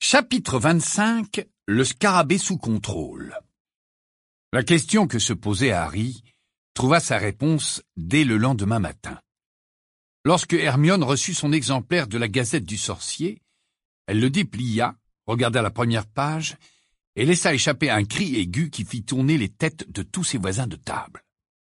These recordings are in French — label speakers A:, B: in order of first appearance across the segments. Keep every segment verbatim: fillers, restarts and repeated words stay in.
A: Chapitre vingt-cinq. Le scarabée sous contrôle. La question que se posait Harry trouva sa réponse dès le lendemain matin. Lorsque Hermione reçut son exemplaire de la Gazette du Sorcier, elle le déplia, regarda la première page et laissa échapper un cri aigu qui fit tourner les têtes de tous ses voisins de table.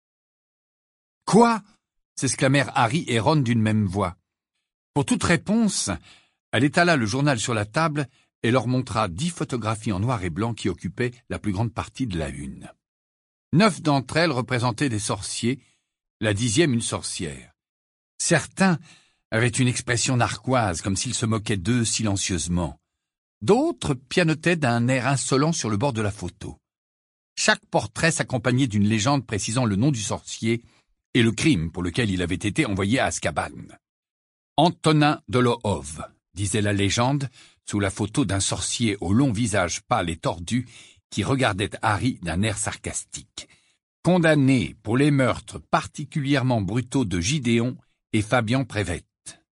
A: « Quoi » s'exclamèrent Harry et Ron d'une même voix. Pour toute réponse, elle étala le journal sur la table et leur montra dix photographies en noir et blanc qui occupaient la plus grande partie de la une. Neuf d'entre elles représentaient des sorciers, la dixième une sorcière. Certains avaient une expression narquoise, comme s'ils se moquaient d'eux silencieusement. D'autres pianotaient d'un air insolent sur le bord de la photo. Chaque portrait s'accompagnait d'une légende précisant le nom du sorcier et le crime pour lequel il avait été envoyé à Azkaban. Antonin Dolohov, disait la légende, sous la photo d'un sorcier au long visage pâle et tordu qui regardait Harry d'un air sarcastique. Condamné pour les meurtres particulièrement brutaux de Gideon et Fabian Prévette.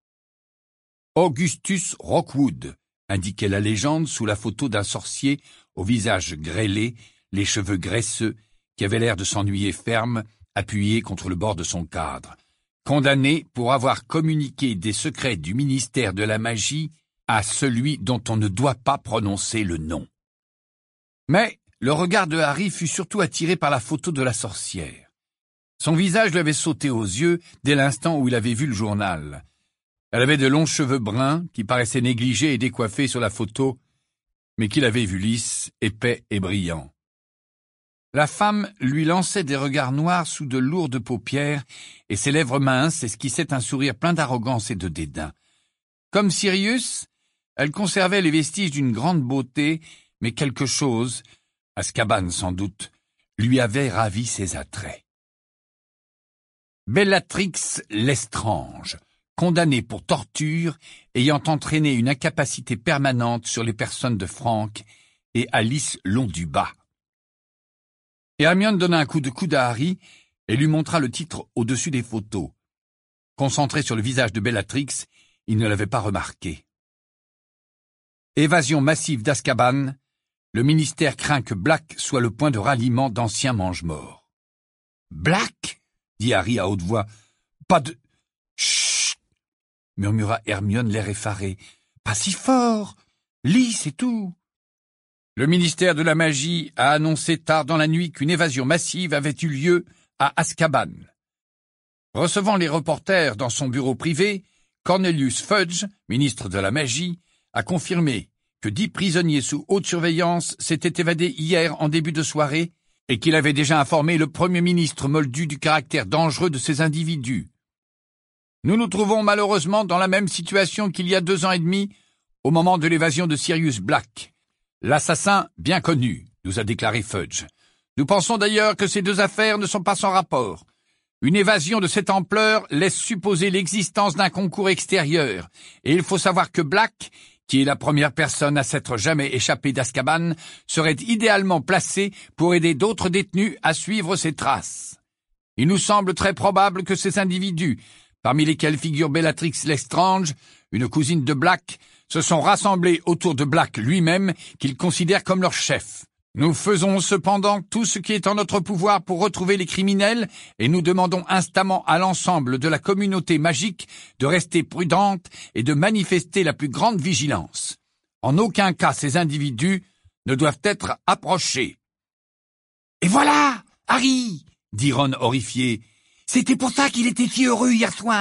A: Augustus Rockwood, indiquait la légende sous la photo d'un sorcier au visage grêlé, les cheveux graisseux, qui avait l'air de s'ennuyer ferme, appuyé contre le bord de son cadre. Condamné pour avoir communiqué des secrets du ministère de la magie à celui dont on ne doit pas prononcer le nom. Mais le regard de Harry fut surtout attiré par la photo de la sorcière. Son visage lui avait sauté aux yeux dès l'instant où il avait vu le journal. Elle avait de longs cheveux bruns qui paraissaient négligés et décoiffés sur la photo, mais qu'il avait vus lisses, épais et brillants. La femme lui lançait des regards noirs sous de lourdes paupières et ses lèvres minces esquissaient un sourire plein d'arrogance et de dédain. Comme Sirius, elle conservait les vestiges d'une grande beauté, mais quelque chose, Azkaban sans doute, lui avait ravi ses attraits. Bellatrix Lestrange, condamnée pour torture, ayant entraîné une incapacité permanente sur les personnes de Frank et Alice Londubat. Et Hermione donna un coup de coude à Harry et lui montra le titre au-dessus des photos. Concentré sur le visage de Bellatrix, il ne l'avait pas remarqué. Évasion massive d'Azkaban, le ministère craint que Black soit le point de ralliement d'anciens mange-morts. « Black » dit Harry à haute voix. « Pas de... »« Chut » murmura Hermione l'air effaré. « Pas si fort. Lis, c'est tout. » Le ministère de la Magie a annoncé tard dans la nuit qu'une évasion massive avait eu lieu à Azkaban. Recevant les reporters dans son bureau privé, Cornelius Fudge, ministre de la Magie, a confirmé que dix prisonniers sous haute surveillance s'étaient évadés hier en début de soirée et qu'il avait déjà informé le Premier ministre Moldu du caractère dangereux de ces individus. Nous nous trouvons malheureusement dans la même situation qu'il y a deux ans et demi, au moment de l'évasion de Sirius Black. L'assassin bien connu, nous a déclaré Fudge. Nous pensons d'ailleurs que ces deux affaires ne sont pas sans rapport. Une évasion de cette ampleur laisse supposer l'existence d'un concours extérieur, et il faut savoir que Black, qui est la première personne à s'être jamais échappée d'Azkaban, serait idéalement placé pour aider d'autres détenus à suivre ses traces. Il nous semble très probable que ces individus, parmi lesquels figure Bellatrix Lestrange, une cousine de Black, se sont rassemblés autour de Black lui-même, qu'ils considèrent comme leur chef. Nous faisons cependant tout ce qui est en notre pouvoir pour retrouver les criminels et nous demandons instamment à l'ensemble de la communauté magique de rester prudente et de manifester la plus grande vigilance. En aucun cas ces individus ne doivent être approchés. « Et voilà, Harry !» dit Ron horrifié. « C'était pour ça qu'il était si heureux hier soir !»«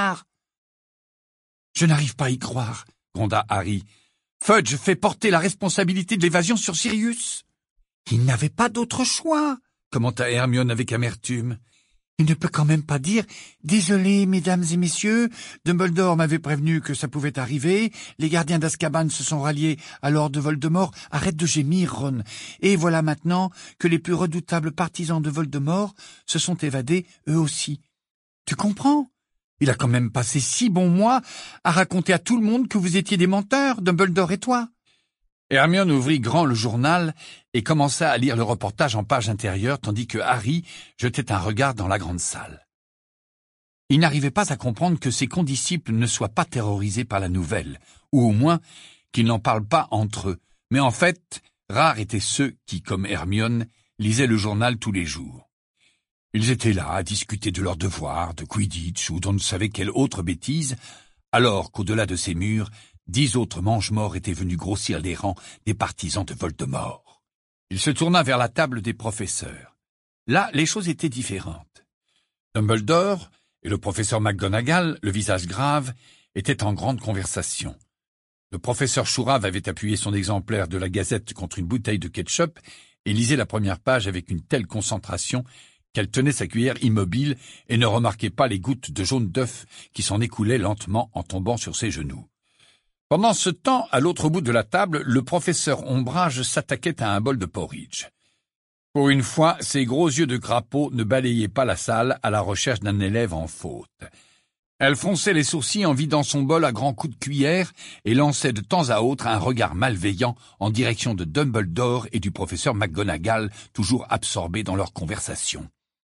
A: Je n'arrive pas à y croire !» gronda Harry. « Fudge fait porter la responsabilité de l'évasion sur Sirius !»« Il n'avait pas d'autre choix !» commenta Hermione avec amertume. « Il ne peut quand même pas dire « Désolé, mesdames et messieurs, Dumbledore m'avait prévenu que ça pouvait arriver, les gardiens d'Azkaban se sont ralliés à Lord Voldemort, arrête de gémir, Ron, et voilà maintenant que les plus redoutables partisans de Voldemort se sont évadés eux aussi. Tu comprends ? Il a quand même passé six bons mois à raconter à tout le monde que vous étiez des menteurs, Dumbledore et toi. » Hermione ouvrit grand le journal et commença à lire le reportage en page intérieure, tandis que Harry jetait un regard dans la grande salle. Il n'arrivait pas à comprendre que ses condisciples ne soient pas terrorisés par la nouvelle, ou au moins qu'ils n'en parlent pas entre eux, Mais en fait, rares étaient ceux qui, comme Hermione, lisaient le journal tous les jours. Ils étaient là à discuter de leurs devoirs, de Quidditch ou d'on ne savait quelle autre bêtise, alors qu'au-delà de ces murs, dix autres mange-morts étaient venus grossir les rangs des partisans de Voldemort. Il se tourna vers la table des professeurs. Là, les choses étaient différentes. Dumbledore et le professeur McGonagall, le visage grave, étaient en grande conversation. Le professeur Chourave avait appuyé son exemplaire de la Gazette contre une bouteille de ketchup et lisait la première page avec une telle concentration qu'elle tenait sa cuillère immobile et ne remarquait pas les gouttes de jaune d'œuf qui s'en écoulaient lentement en tombant sur ses genoux. Pendant ce temps, à l'autre bout de la table, le professeur Ombrage s'attaquait à un bol de porridge. Pour une fois, ses gros yeux de crapaud ne balayaient pas la salle à la recherche d'un élève en faute. Elle fronçait les sourcils en vidant son bol à grands coups de cuillère et lançait de temps à autre un regard malveillant en direction de Dumbledore et du professeur McGonagall, toujours absorbés dans leur conversation.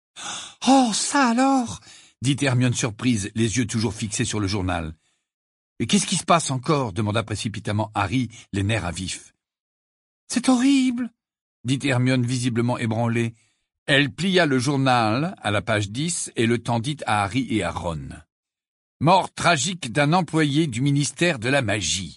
A: « Oh, ça alors !» dit Hermione surprise, les yeux toujours fixés sur le journal. « Et qu'est-ce qui se passe encore ?» demanda précipitamment Harry, les nerfs à vif. « C'est horrible !» dit Hermione visiblement ébranlée. Elle plia le journal à la page dix et le tendit à Harry et à Ron. Mort tragique d'un employé du ministère de la Magie.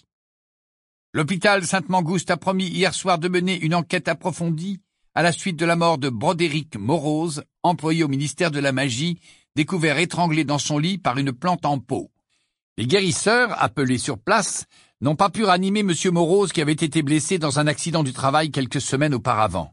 A: L'hôpital Sainte-Mangouste a promis hier soir de mener une enquête approfondie à la suite de la mort de Brodérick Morose, employé au ministère de la Magie, découvert étranglé dans son lit par une plante en pot. Les guérisseurs, appelés sur place, n'ont pas pu ranimer M. Morose qui avait été blessé dans un accident du travail quelques semaines auparavant.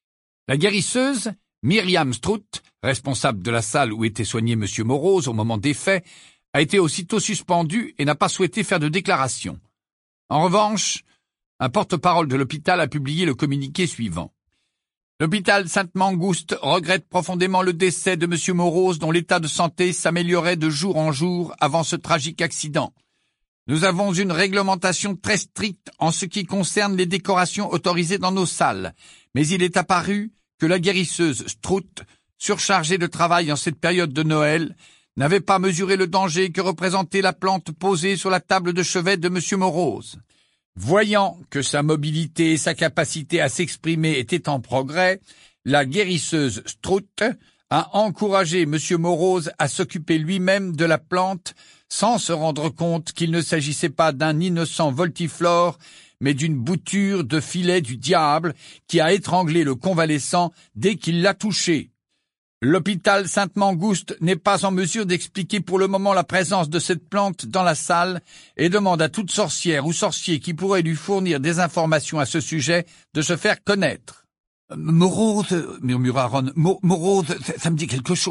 A: La guérisseuse, Myriam Strout, responsable de la salle où était soigné M. Morose au moment des faits, a été aussitôt suspendue et n'a pas souhaité faire de déclaration. En revanche, un porte-parole de l'hôpital a publié le communiqué suivant. L'hôpital Sainte-Mangouste regrette profondément le décès de M. Morose dont l'état de santé s'améliorait de jour en jour avant ce tragique accident. Nous avons une réglementation très stricte en ce qui concerne les décorations autorisées dans nos salles, mais il est apparu que la guérisseuse Strout, surchargée de travail en cette période de Noël, n'avait pas mesuré le danger que représentait la plante posée sur la table de chevet de M. Morose. Voyant que sa mobilité et sa capacité à s'exprimer étaient en progrès, la guérisseuse Strout a encouragé M. Morose à s'occuper lui-même de la plante sans se rendre compte qu'il ne s'agissait pas d'un innocent voltiflore, mais d'une bouture de filet du diable qui a étranglé le convalescent dès qu'il l'a touché. L'hôpital Sainte-Mangouste n'est pas en mesure d'expliquer pour le moment la présence de cette plante dans la salle et demande à toute sorcière ou sorcier qui pourrait lui fournir des informations à ce sujet de se faire connaître. « Morose, murmura Ron, Mo- Morose, ça, ça me dit quelque chose. »«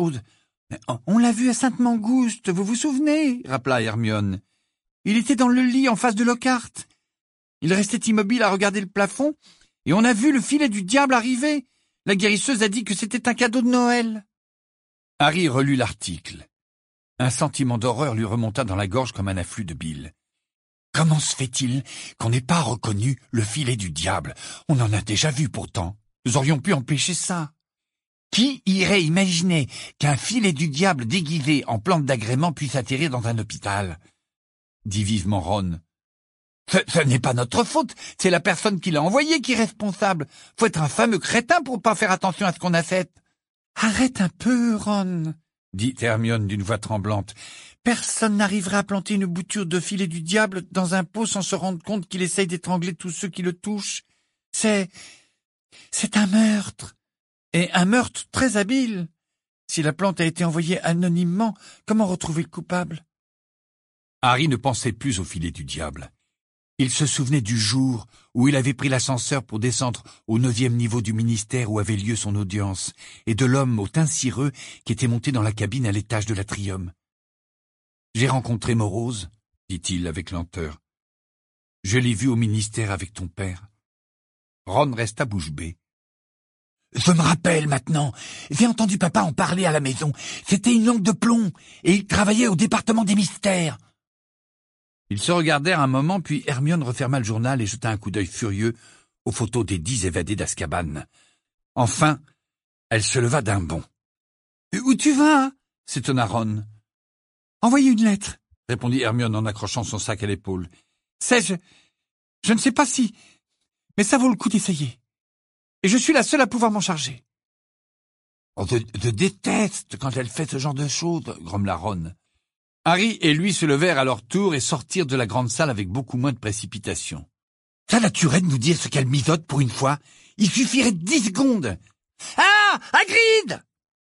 A: On l'a vu à Sainte-Mangouste, vous vous souvenez ?» rappela Hermione. « Il était dans le lit en face de Lockhart. Il restait immobile à regarder le plafond et on a vu le filet du diable arriver. La guérisseuse a dit que c'était un cadeau de Noël. » Harry relut l'article. Un sentiment d'horreur lui remonta dans la gorge comme un afflux de bile. Comment se fait-il qu'on n'ait pas reconnu le filet du diable? On en a déjà vu pourtant. Nous aurions pu empêcher ça. Qui irait imaginer qu'un filet du diable déguisé en plante d'agrément puisse atterrir dans un hôpital? Dit vivement Ron. Ce, ce n'est pas notre faute, c'est la personne qui l'a envoyé qui est responsable. Faut être un fameux crétin pour pas faire attention à ce qu'on a fait. Arrête un peu, Ron, dit Hermione d'une voix tremblante. Personne n'arriverait à planter une bouture de filet du diable dans un pot sans se rendre compte qu'il essaye d'étrangler tous ceux qui le touchent. C'est... c'est un meurtre. Et un meurtre très habile. Si la plante a été envoyée anonymement, comment retrouver le coupable? Harry ne pensait plus au filet du diable. Il se souvenait du jour où il avait pris l'ascenseur pour descendre au neuvième niveau du ministère où avait lieu son audience, et de l'homme au teint cireux qui était monté dans la cabine à l'étage de l'atrium. « J'ai rencontré Morose, » dit-il avec lenteur. « Je l'ai vu au ministère avec ton père. » Ron resta bouche bée. « Je me rappelle maintenant. J'ai entendu papa en parler à la maison. C'était une langue de plomb, et il travaillait au département des mystères. » Ils se regardèrent un moment, puis Hermione referma le journal et jeta un coup d'œil furieux aux photos des dix évadés d'Azkaban. Enfin, elle se leva d'un bond. « Où tu vas ?» s'étonna Ron. « Envoyez une lettre, » répondit Hermione en accrochant son sac à l'épaule. « Sais-je... je ne sais pas si... Mais ça vaut le coup d'essayer. Et je suis la seule à pouvoir m'en charger. On te, te déteste quand elle fait ce genre de choses, grommela Ron. Harry et lui se levèrent à leur tour et sortirent de la grande salle avec beaucoup moins de précipitation. Ça naturel de nous dire ce qu'elle mijote pour une fois. Il suffirait de dix secondes. Ah, Hagrid!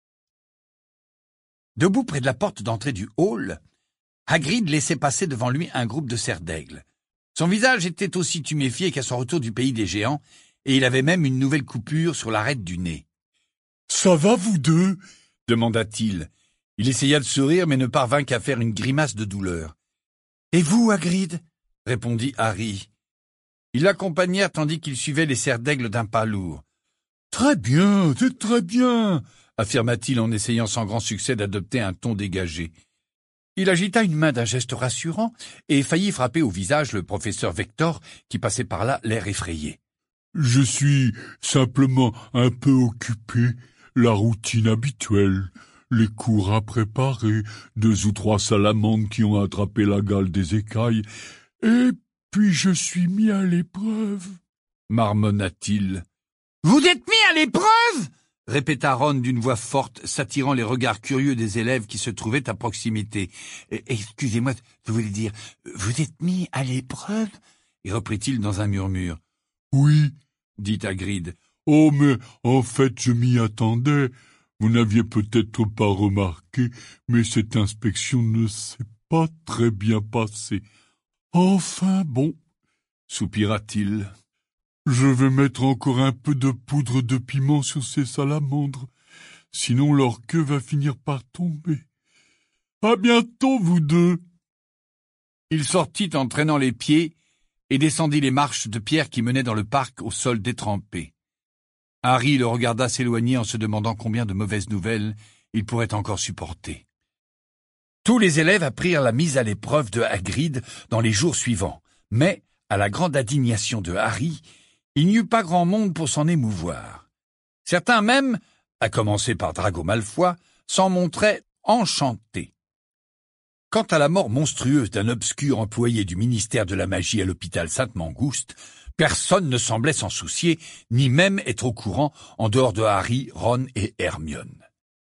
A: Debout près de la porte d'entrée du hall, Hagrid laissait passer devant lui un groupe de cerfs d'aigle. Son visage était aussi tuméfié qu'à son retour du pays des géants, et il avait même une nouvelle coupure sur l'arête du nez. « Ça va, vous deux ?» demanda-t-il. Il essaya de sourire, mais ne parvint qu'à faire une grimace de douleur. « Et vous, Hagrid ?» répondit Harry. Ils l'accompagnèrent tandis qu'il suivait les cerfs d'aigle d'un pas lourd. « Très bien, c'est très bien !» affirma-t-il en essayant sans grand succès d'adopter un ton dégagé. Il agita une main d'un geste rassurant et faillit frapper au visage le professeur Vector qui passait par là l'air effrayé. « Je suis simplement un peu occupé, la routine habituelle, les cours à préparer, deux ou trois salamandres qui ont attrapé la gale des écailles, et puis je suis mis à l'épreuve, marmonna-t-il. « Vous êtes mis à l'épreuve ?» répéta Ron d'une voix forte, s'attirant les regards curieux des élèves qui se trouvaient à proximité. « Excusez-moi, je voulais dire, vous êtes mis à l'épreuve ?» et reprit-il dans un murmure. « Oui, » dit Hagrid. « Oh, mais en fait, je m'y attendais. Vous n'aviez peut-être pas remarqué, mais cette inspection ne s'est pas très bien passée. Enfin bon, soupira-t-il. Je vais mettre encore un peu de poudre de piment sur ces salamandres, sinon leur queue va finir par tomber. À bientôt, vous deux. » Il sortit en traînant les pieds et descendit les marches de pierre qui menaient dans le parc au sol détrempé. Harry le regarda s'éloigner en se demandant combien de mauvaises nouvelles il pourrait encore supporter. Tous les élèves apprirent la mise à l'épreuve de Hagrid dans les jours suivants, mais, à la grande indignation de Harry, il n'y eut pas grand monde pour s'en émouvoir. Certains même, à commencer par Drago Malfoy, s'en montraient enchantés. Quant à la mort monstrueuse d'un obscur employé du ministère de la magie à l'hôpital Sainte-Mangouste, personne ne semblait s'en soucier, ni même être au courant en dehors de Harry, Ron et Hermione.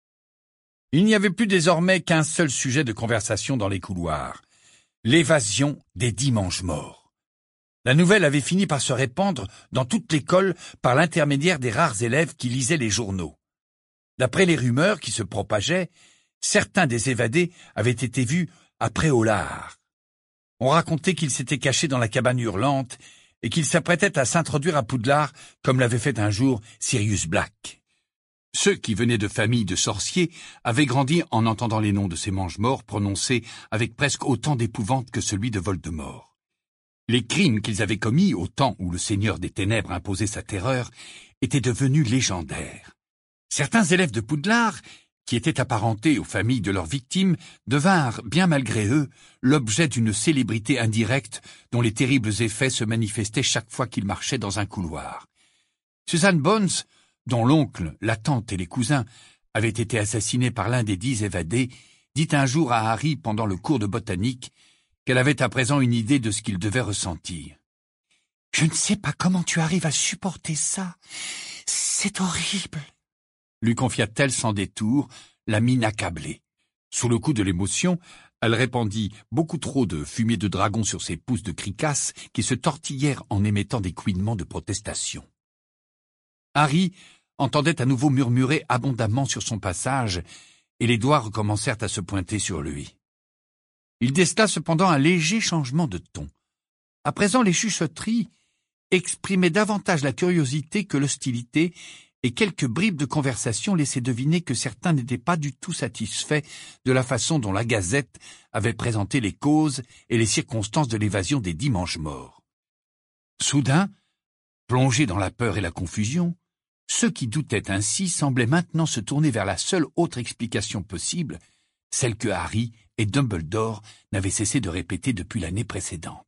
A: Il n'y avait plus désormais qu'un seul sujet de conversation dans les couloirs, l'évasion des dix Mangemorts. La nouvelle avait fini par se répandre dans toute l'école par l'intermédiaire des rares élèves qui lisaient les journaux. D'après les rumeurs qui se propageaient, certains des évadés avaient été vus à Préolard. On racontait qu'ils s'étaient cachés dans la cabane hurlante et qu'ils s'apprêtaient à s'introduire à Poudlard comme l'avait fait un jour Sirius Black. Ceux qui venaient de familles de sorciers avaient grandi en entendant les noms de ces mange-morts prononcés avec presque autant d'épouvante que celui de Voldemort. Les crimes qu'ils avaient commis au temps où le Seigneur des Ténèbres imposait sa terreur étaient devenus légendaires. Certains élèves de Poudlard, qui étaient apparentés aux familles de leurs victimes, devinrent, bien malgré eux, l'objet d'une célébrité indirecte dont les terribles effets se manifestaient chaque fois qu'ils marchaient dans un couloir. Susan Bones, dont l'oncle, la tante et les cousins avaient été assassinés par l'un des dix évadés, dit un jour à Harry pendant le cours de botanique qu'elle avait à présent une idée de ce qu'il devait ressentir. « Je ne sais pas comment tu arrives à supporter ça. C'est horrible. » lui confia-t-elle sans détour, la mine accablée. Sous le coup de l'émotion, elle répandit beaucoup trop de fumée de dragon sur ses pouces de cricasse qui se tortillèrent en émettant des couinements de protestation. Harry entendait à nouveau murmurer abondamment sur son passage, et les doigts recommencèrent à se pointer sur lui. Il décela cependant un léger changement de ton. À présent, les chuchotteries exprimaient davantage la curiosité que l'hostilité, et quelques bribes de conversation laissaient deviner que certains n'étaient pas du tout satisfaits de la façon dont la Gazette avait présenté les causes et les circonstances de l'évasion des dix Mangemorts. Soudain, plongés dans la peur et la confusion, ceux qui doutaient ainsi semblaient maintenant se tourner vers la seule autre explication possible, celle que Harry et Dumbledore n'avaient cessé de répéter depuis l'année précédente.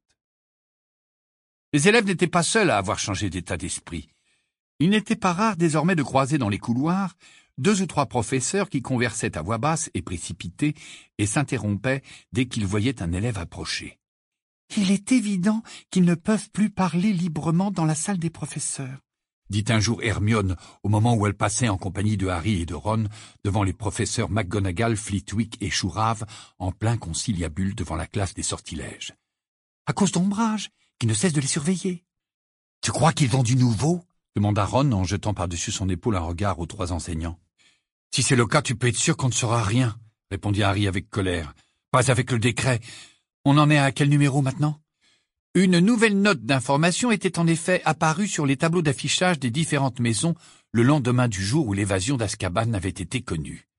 A: Les élèves n'étaient pas seuls à avoir changé d'état d'esprit. Il n'était pas rare désormais de croiser dans les couloirs deux ou trois professeurs qui conversaient à voix basse et précipitée et s'interrompaient dès qu'ils voyaient un élève approcher. « Il est évident qu'ils ne peuvent plus parler librement dans la salle des professeurs, » dit un jour Hermione au moment où elle passait en compagnie de Harry et de Ron devant les professeurs McGonagall, Flitwick et Chourave en plein conciliabule devant la classe des sortilèges. « À cause d'Ombrage, qui ne cesse de les surveiller. »« Tu crois qu'ils ont du nouveau ?» demanda Ron en jetant par-dessus son épaule un regard aux trois enseignants. « Si c'est le cas, tu peux être sûr qu'on ne saura rien, » répondit Harry avec colère. « Pas avec le décret. On en est à quel numéro maintenant ?» Une nouvelle note d'information était en effet apparue sur les tableaux d'affichage des différentes maisons le lendemain du jour où l'évasion d'Azkaban avait été connue.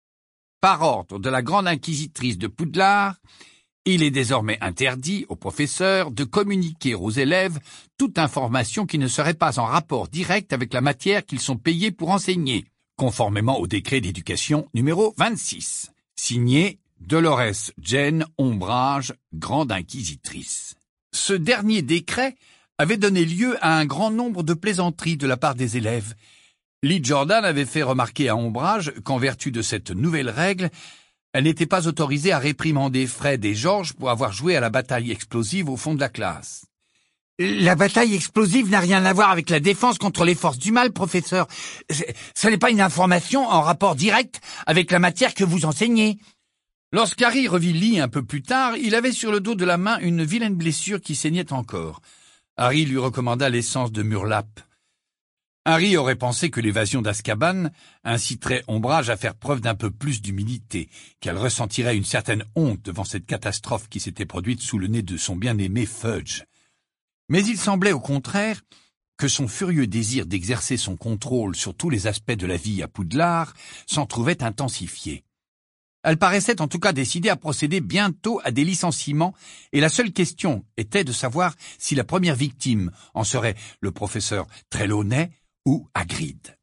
A: Par ordre de la grande inquisitrice de Poudlard, il est désormais interdit aux professeurs de communiquer aux élèves toute information qui ne serait pas en rapport direct avec la matière qu'ils sont payés pour enseigner, conformément au décret d'éducation numéro vingt-six, signé Dolores Jane Ombrage, grande inquisitrice. Ce dernier décret avait donné lieu à un grand nombre de plaisanteries de la part des élèves. Lee Jordan avait fait remarquer à Ombrage qu'en vertu de cette nouvelle règle, elle n'était pas autorisée à réprimander Fred et George pour avoir joué à la bataille explosive au fond de la classe. « La bataille explosive n'a rien à voir avec la défense contre les forces du mal, professeur. Ce n'est pas une information en rapport direct avec la matière que vous enseignez. » Lorsqu'Harry revit Lee un peu plus tard, il avait sur le dos de la main une vilaine blessure qui saignait encore. Harry lui recommanda l'essence de Murlap. Harry aurait pensé que l'évasion d'Azkaban inciterait Ombrage à faire preuve d'un peu plus d'humilité, qu'elle ressentirait une certaine honte devant cette catastrophe qui s'était produite sous le nez de son bien-aimé Fudge. Mais il semblait au contraire que son furieux désir d'exercer son contrôle sur tous les aspects de la vie à Poudlard s'en trouvait intensifié. Elle paraissait en tout cas décidée à procéder bientôt à des licenciements, et la seule question était de savoir si la première victime en serait le professeur Trelawney ou Hagrid.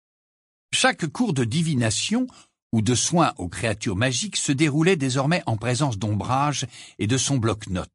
A: Chaque cours de divination ou de soins aux créatures magiques se déroulait désormais en présence d'Ombrage et de son bloc-notes.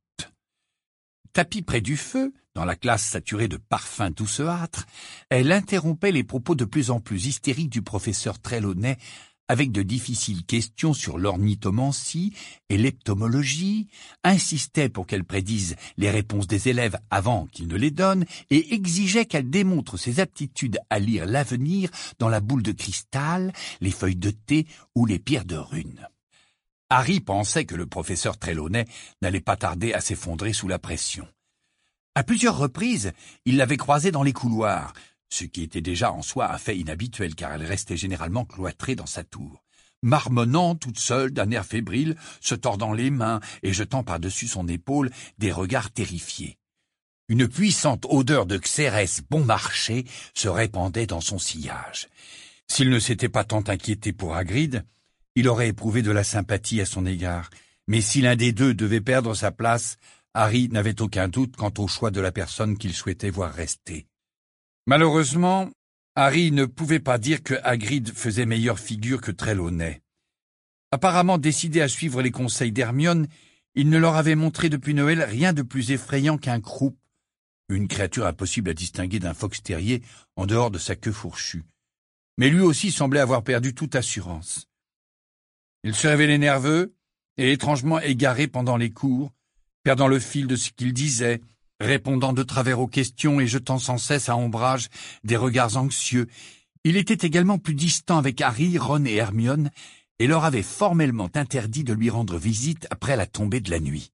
A: Tapie près du feu, dans la classe saturée de parfums douceâtres, elle interrompait les propos de plus en plus hystériques du professeur Trelawney avec de difficiles questions sur l'ornithomancie et l'heptomologie, insistait pour qu'elle prédise les réponses des élèves avant qu'ils ne les donnent et exigeait qu'elle démontre ses aptitudes à lire l'avenir dans la boule de cristal, les feuilles de thé ou les pierres de rune. Harry pensait que le professeur Trelawney n'allait pas tarder à s'effondrer sous la pression. À plusieurs reprises, il l'avait croisée dans les couloirs, ce qui était déjà en soi un fait inhabituel car elle restait généralement cloîtrée dans sa tour, marmonnant toute seule d'un air fébrile, se tordant les mains et jetant par-dessus son épaule des regards terrifiés. Une puissante odeur de xérès bon marché se répandait dans son sillage. S'il ne s'était pas tant inquiété pour Hagrid, il aurait éprouvé de la sympathie à son égard, mais si l'un des deux devait perdre sa place, Harry n'avait aucun doute quant au choix de la personne qu'il souhaitait voir rester. Malheureusement, Harry ne pouvait pas dire que Hagrid faisait meilleure figure que Trelawney. Apparemment décidé à suivre les conseils d'Hermione, il ne leur avait montré depuis Noël rien de plus effrayant qu'un croup, une créature impossible à distinguer d'un fox terrier en dehors de sa queue fourchue. Mais lui aussi semblait avoir perdu toute assurance. Il se révélait nerveux et étrangement égaré pendant les cours, perdant le fil de ce qu'il disait, répondant de travers aux questions et jetant sans cesse à Ombrage des regards anxieux. Il était également plus distant avec Harry, Ron et Hermione, et leur avait formellement interdit de lui rendre visite après la tombée de la nuit.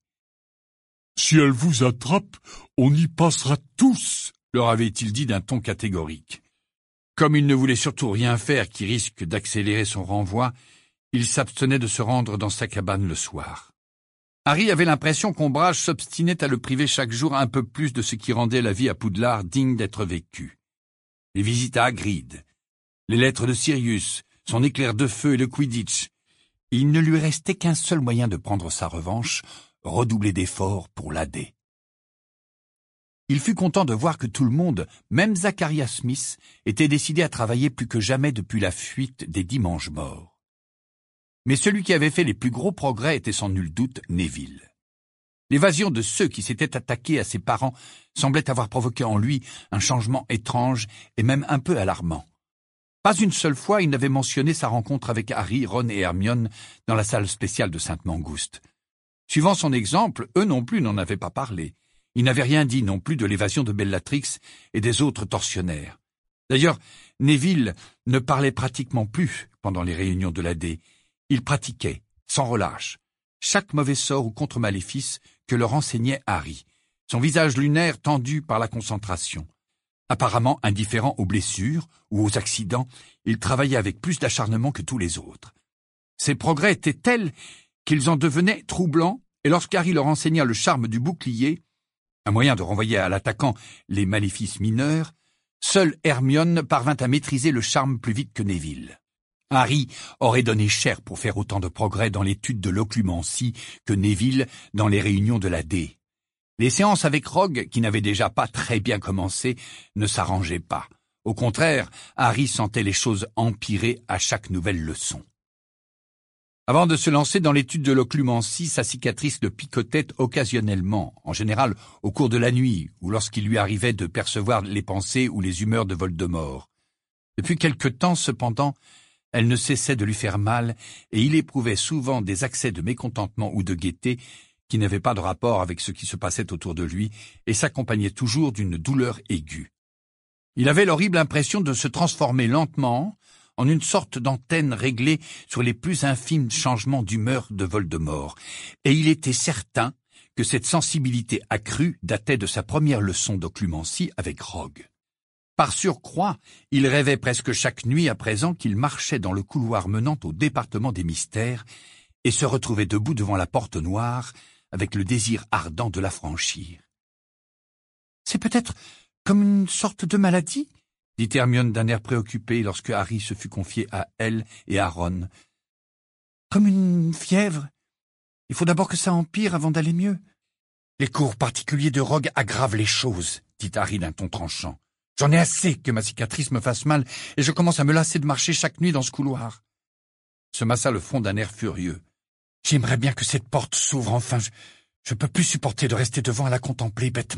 B: « Si elle vous attrape, on y passera tous !»
A: leur avait-il dit d'un ton catégorique. Comme il ne voulait surtout rien faire qui risque d'accélérer son renvoi, il s'abstenait de se rendre dans sa cabane le soir. Harry avait l'impression qu'Ombrage s'obstinait à le priver chaque jour un peu plus de ce qui rendait la vie à Poudlard digne d'être vécue. Les visites à Hagrid, les lettres de Sirius, son éclair de feu et le Quidditch. Il ne lui restait qu'un seul moyen de prendre sa revanche, redoubler d'efforts pour l'aider. Il fut content de voir que tout le monde, même Zacharias Smith, était décidé à travailler plus que jamais depuis la fuite des Dimanches morts. Mais celui qui avait fait les plus gros progrès était sans nul doute Neville. L'évasion de ceux qui s'étaient attaqués à ses parents semblait avoir provoqué en lui un changement étrange et même un peu alarmant. Pas une seule fois il n'avait mentionné sa rencontre avec Harry, Ron et Hermione dans la salle spéciale de Sainte-Mangouste. Suivant son exemple, eux non plus n'en avaient pas parlé. Ils n'avaient rien dit non plus de l'évasion de Bellatrix et des autres tortionnaires. D'ailleurs, Neville ne parlait pratiquement plus pendant les réunions de l'A D. Il pratiquait, sans relâche, chaque mauvais sort ou contre-maléfice que leur enseignait Harry, son visage lunaire tendu par la concentration. Apparemment indifférent aux blessures ou aux accidents, il travaillait avec plus d'acharnement que tous les autres. Ses progrès étaient tels qu'ils en devenaient troublants, et lorsqu'Harry leur enseigna le charme du bouclier, un moyen de renvoyer à l'attaquant les maléfices mineurs, seule Hermione parvint à maîtriser le charme plus vite que Neville. Harry aurait donné cher pour faire autant de progrès dans l'étude de l'occlumencie que Neville dans les réunions de l'A D. Les séances avec Rogue, qui n'avaient déjà pas très bien commencé, ne s'arrangeaient pas. Au contraire, Harry sentait les choses empirer à chaque nouvelle leçon. Avant de se lancer dans l'étude de l'occlumencie, sa cicatrice le picotait occasionnellement, en général au cours de la nuit ou lorsqu'il lui arrivait de percevoir les pensées ou les humeurs de Voldemort. Depuis quelque temps, cependant, elle ne cessait de lui faire mal et il éprouvait souvent des accès de mécontentement ou de gaieté qui n'avaient pas de rapport avec ce qui se passait autour de lui et s'accompagnaient toujours d'une douleur aiguë. Il avait l'horrible impression de se transformer lentement en une sorte d'antenne réglée sur les plus infimes changements d'humeur de Voldemort, et il était certain que cette sensibilité accrue datait de sa première leçon d'occlumencie avec Rogue. Par surcroît, il rêvait presque chaque nuit à présent qu'il marchait dans le couloir menant au département des mystères et se retrouvait debout devant la porte noire avec le désir ardent de la franchir. « C'est peut-être comme une sorte de maladie ?» dit Hermione d'un air préoccupé lorsque Harry se fut confié à elle et à Ron. « Comme une fièvre. Il faut d'abord que ça empire avant d'aller mieux. »« Les cours particuliers de Rogue aggravent les choses, » dit Harry d'un ton tranchant. « J'en ai assez que ma cicatrice me fasse mal et je commence à me lasser de marcher chaque nuit dans ce couloir. » Se massa le front d'un air furieux. « J'aimerais bien que cette porte s'ouvre enfin. Je, je peux plus supporter de rester devant à la contempler bêtement. »«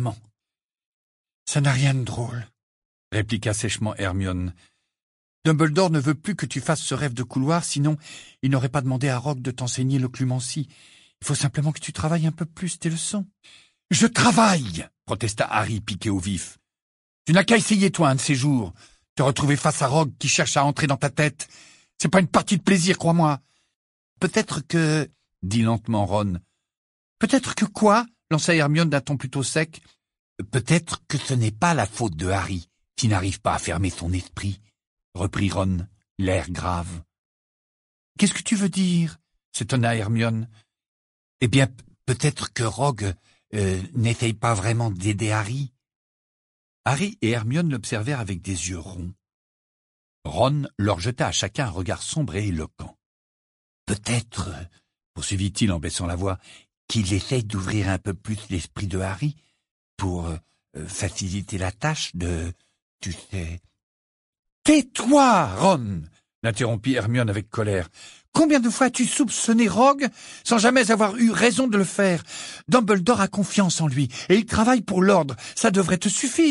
A: Ça n'a rien de drôle, » répliqua sèchement Hermione. « Dumbledore ne veut plus que tu fasses ce rêve de couloir, sinon il n'aurait pas demandé à Rogue de t'enseigner l'occlumencie. Il faut simplement que tu travailles un peu plus tes leçons. »« Je travaille !» protesta Harry, piqué au vif. « Tu n'as qu'à essayer, toi, un de ces jours, te retrouver face à Rogue qui cherche à entrer dans ta tête. C'est pas une partie de plaisir, crois-moi. »« Peut-être que... » dit lentement Ron. « Peut-être que quoi ?» lança Hermione d'un ton plutôt sec. « Peut-être que ce n'est pas la faute de Harry qui n'arrive pas à fermer son esprit, » reprit Ron, l'air grave. « Qu'est-ce que tu veux dire ?» s'étonna Hermione. « Eh bien, peut-être que Rogue euh, n'essaye pas vraiment d'aider Harry. » Harry et Hermione l'observèrent avec des yeux ronds. Ron leur jeta à chacun un regard sombre et éloquent. « Peut-être, » poursuivit-il en baissant la voix, « qu'il essaye d'ouvrir un peu plus l'esprit de Harry pour euh, faciliter la tâche de... tu sais... »« Tais-toi, Ron !» l'interrompit Hermione avec colère. « Combien de fois as-tu soupçonné Rogue sans jamais avoir eu raison de le faire? Dumbledore a confiance en lui et il travaille pour l'ordre. Ça devrait te suffire. »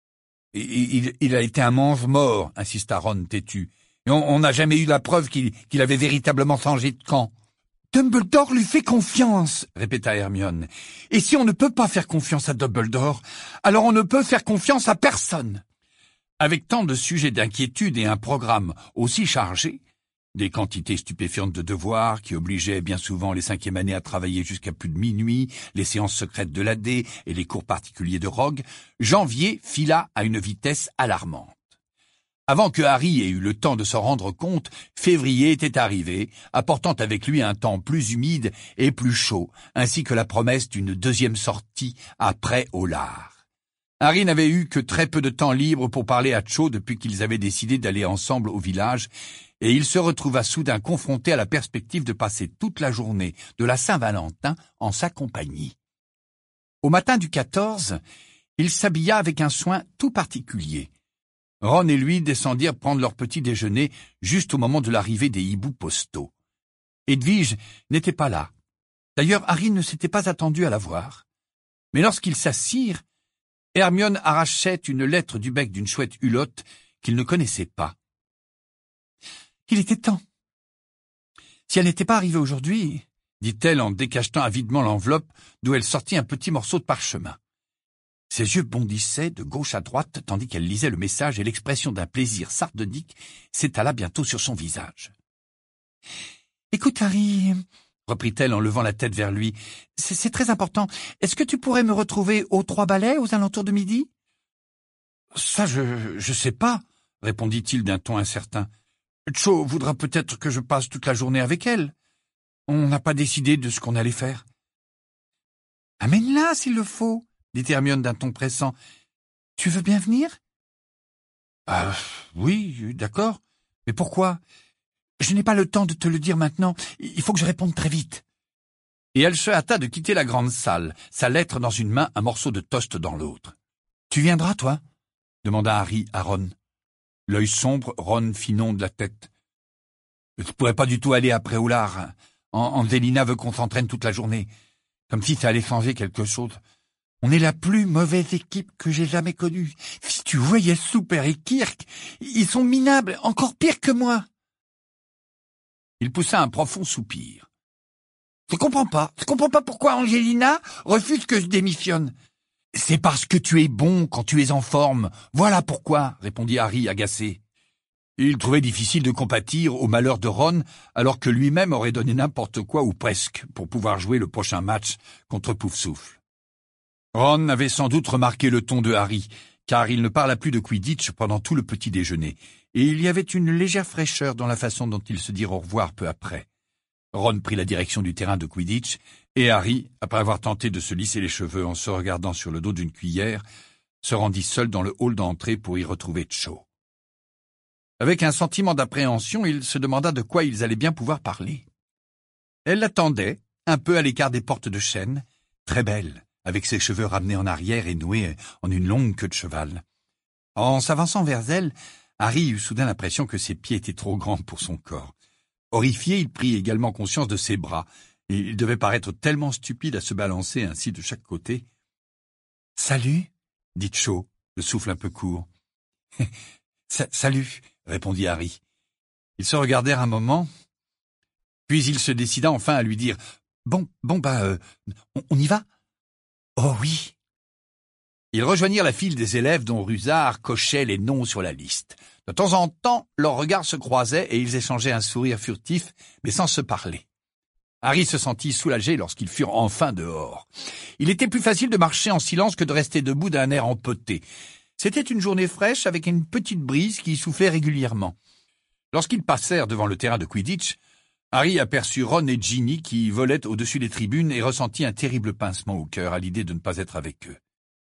A: Il, il, il a été un mange-mort, insista Ron têtu. Et on n'a jamais eu la preuve qu'il qu'il avait véritablement changé de camp. Dumbledore lui fait confiance, répéta Hermione. Et si on ne peut pas faire confiance à Dumbledore, alors on ne peut faire confiance à personne. Avec tant de sujets d'inquiétude et un programme aussi chargé, des quantités stupéfiantes de devoirs qui obligeaient bien souvent les cinquièmes années à travailler jusqu'à plus de minuit, les séances secrètes de l'A D et les cours particuliers de Rogue, janvier fila à une vitesse alarmante. Avant que Harry ait eu le temps de s'en rendre compte, février était arrivé, apportant avec lui un temps plus humide et plus chaud, ainsi que la promesse d'une deuxième sortie après au lard. Harry n'avait eu que très peu de temps libre pour parler à Cho depuis qu'ils avaient décidé d'aller ensemble au village, et il se retrouva soudain confronté à la perspective de passer toute la journée de la Saint-Valentin en sa compagnie. Au matin du quatorze, il s'habilla avec un soin tout particulier. Ron et lui descendirent prendre leur petit déjeuner juste au moment de l'arrivée des hiboux postaux. Edwige n'était pas là. D'ailleurs, Harry ne s'était pas attendu à la voir. Mais lorsqu'ils s'assirent, Hermione arrachait une lettre du bec d'une chouette hulotte qu'il ne connaissait pas. Il était temps. Si elle n'était pas arrivée aujourd'hui, dit-elle en décachetant avidement l'enveloppe d'où elle sortit un petit morceau de parchemin. Ses yeux bondissaient de gauche à droite tandis qu'elle lisait le message et l'expression d'un plaisir sardonique s'étala bientôt sur son visage. « Écoute, Harry, » reprit-elle en levant la tête vers lui, « c'est très important. Est-ce que tu pourrais me retrouver aux Trois Balais aux alentours de midi ?»« Ça, je je sais pas, » répondit-il d'un ton incertain. « Cho voudra peut-être que je passe toute la journée avec elle. On n'a pas décidé de ce qu'on allait faire. »« Amène-la s'il le faut, » dit Hermione d'un ton pressant. « Tu veux bien venir ?»« Ah, oui, d'accord. Mais pourquoi ? Je n'ai pas le temps de te le dire maintenant. Il faut que je réponde très vite. » Et elle se hâta de quitter la grande salle, sa lettre dans une main, un morceau de toast dans l'autre. « Tu viendras, toi ?» demanda Harry à Ron. L'œil sombre, Ron fit non de la tête. « Je ne pourrais pas du tout aller après Oulard. Angelina veut qu'on s'entraîne toute la journée, comme si ça allait changer quelque chose. On est la plus mauvaise équipe que j'ai jamais connue. Si tu voyais Super et Kirk, ils sont minables, encore pire que moi. » Il poussa un profond soupir. « Je comprends pas, je comprends pas pourquoi Angelina refuse que je démissionne. »« C'est parce que tu es bon quand tu es en forme, voilà pourquoi, » répondit Harry agacé. Il trouvait difficile de compatir au malheur de Ron, alors que lui-même aurait donné n'importe quoi ou presque pour pouvoir jouer le prochain match contre Poufsouffle. Ron avait sans doute remarqué le ton de Harry, car il ne parla plus de Quidditch pendant tout le petit déjeuner, et il y avait une légère fraîcheur dans la façon dont ils se dirent au revoir peu après. Ron prit la direction du terrain de Quidditch, et Harry, après avoir tenté de se lisser les cheveux en se regardant sur le dos d'une cuillère, se rendit seul dans le hall d'entrée pour y retrouver Cho. Avec un sentiment d'appréhension, il se demanda de quoi ils allaient bien pouvoir parler. Elle l'attendait, un peu à l'écart des portes de chêne, très belle, avec ses cheveux ramenés en arrière et noués en une longue queue de cheval. En s'avançant vers elle, Harry eut soudain l'impression que ses pieds étaient trop grands pour son corps. Horrifié, il prit également conscience de ses bras, et il devait paraître tellement stupide à se balancer ainsi de chaque côté. « Salut » dit Cho, le souffle un peu court. « Salut » répondit Harry. Ils se regardèrent un moment, puis il se décida enfin à lui dire « Bon, bon, bah, euh, on, on y va ?»« Oh oui !» Ils rejoignirent la file des élèves dont Rusard cochait les noms sur la liste. De temps en temps, leurs regards se croisaient et ils échangeaient un sourire furtif, mais sans se parler. Harry se sentit soulagé lorsqu'ils furent enfin dehors. Il était plus facile de marcher en silence que de rester debout d'un air empoté. C'était une journée fraîche avec une petite brise qui soufflait régulièrement. Lorsqu'ils passèrent devant le terrain de Quidditch, Harry aperçut Ron et Ginny qui volaient au-dessus des tribunes et ressentit un terrible pincement au cœur à l'idée de ne pas être avec eux.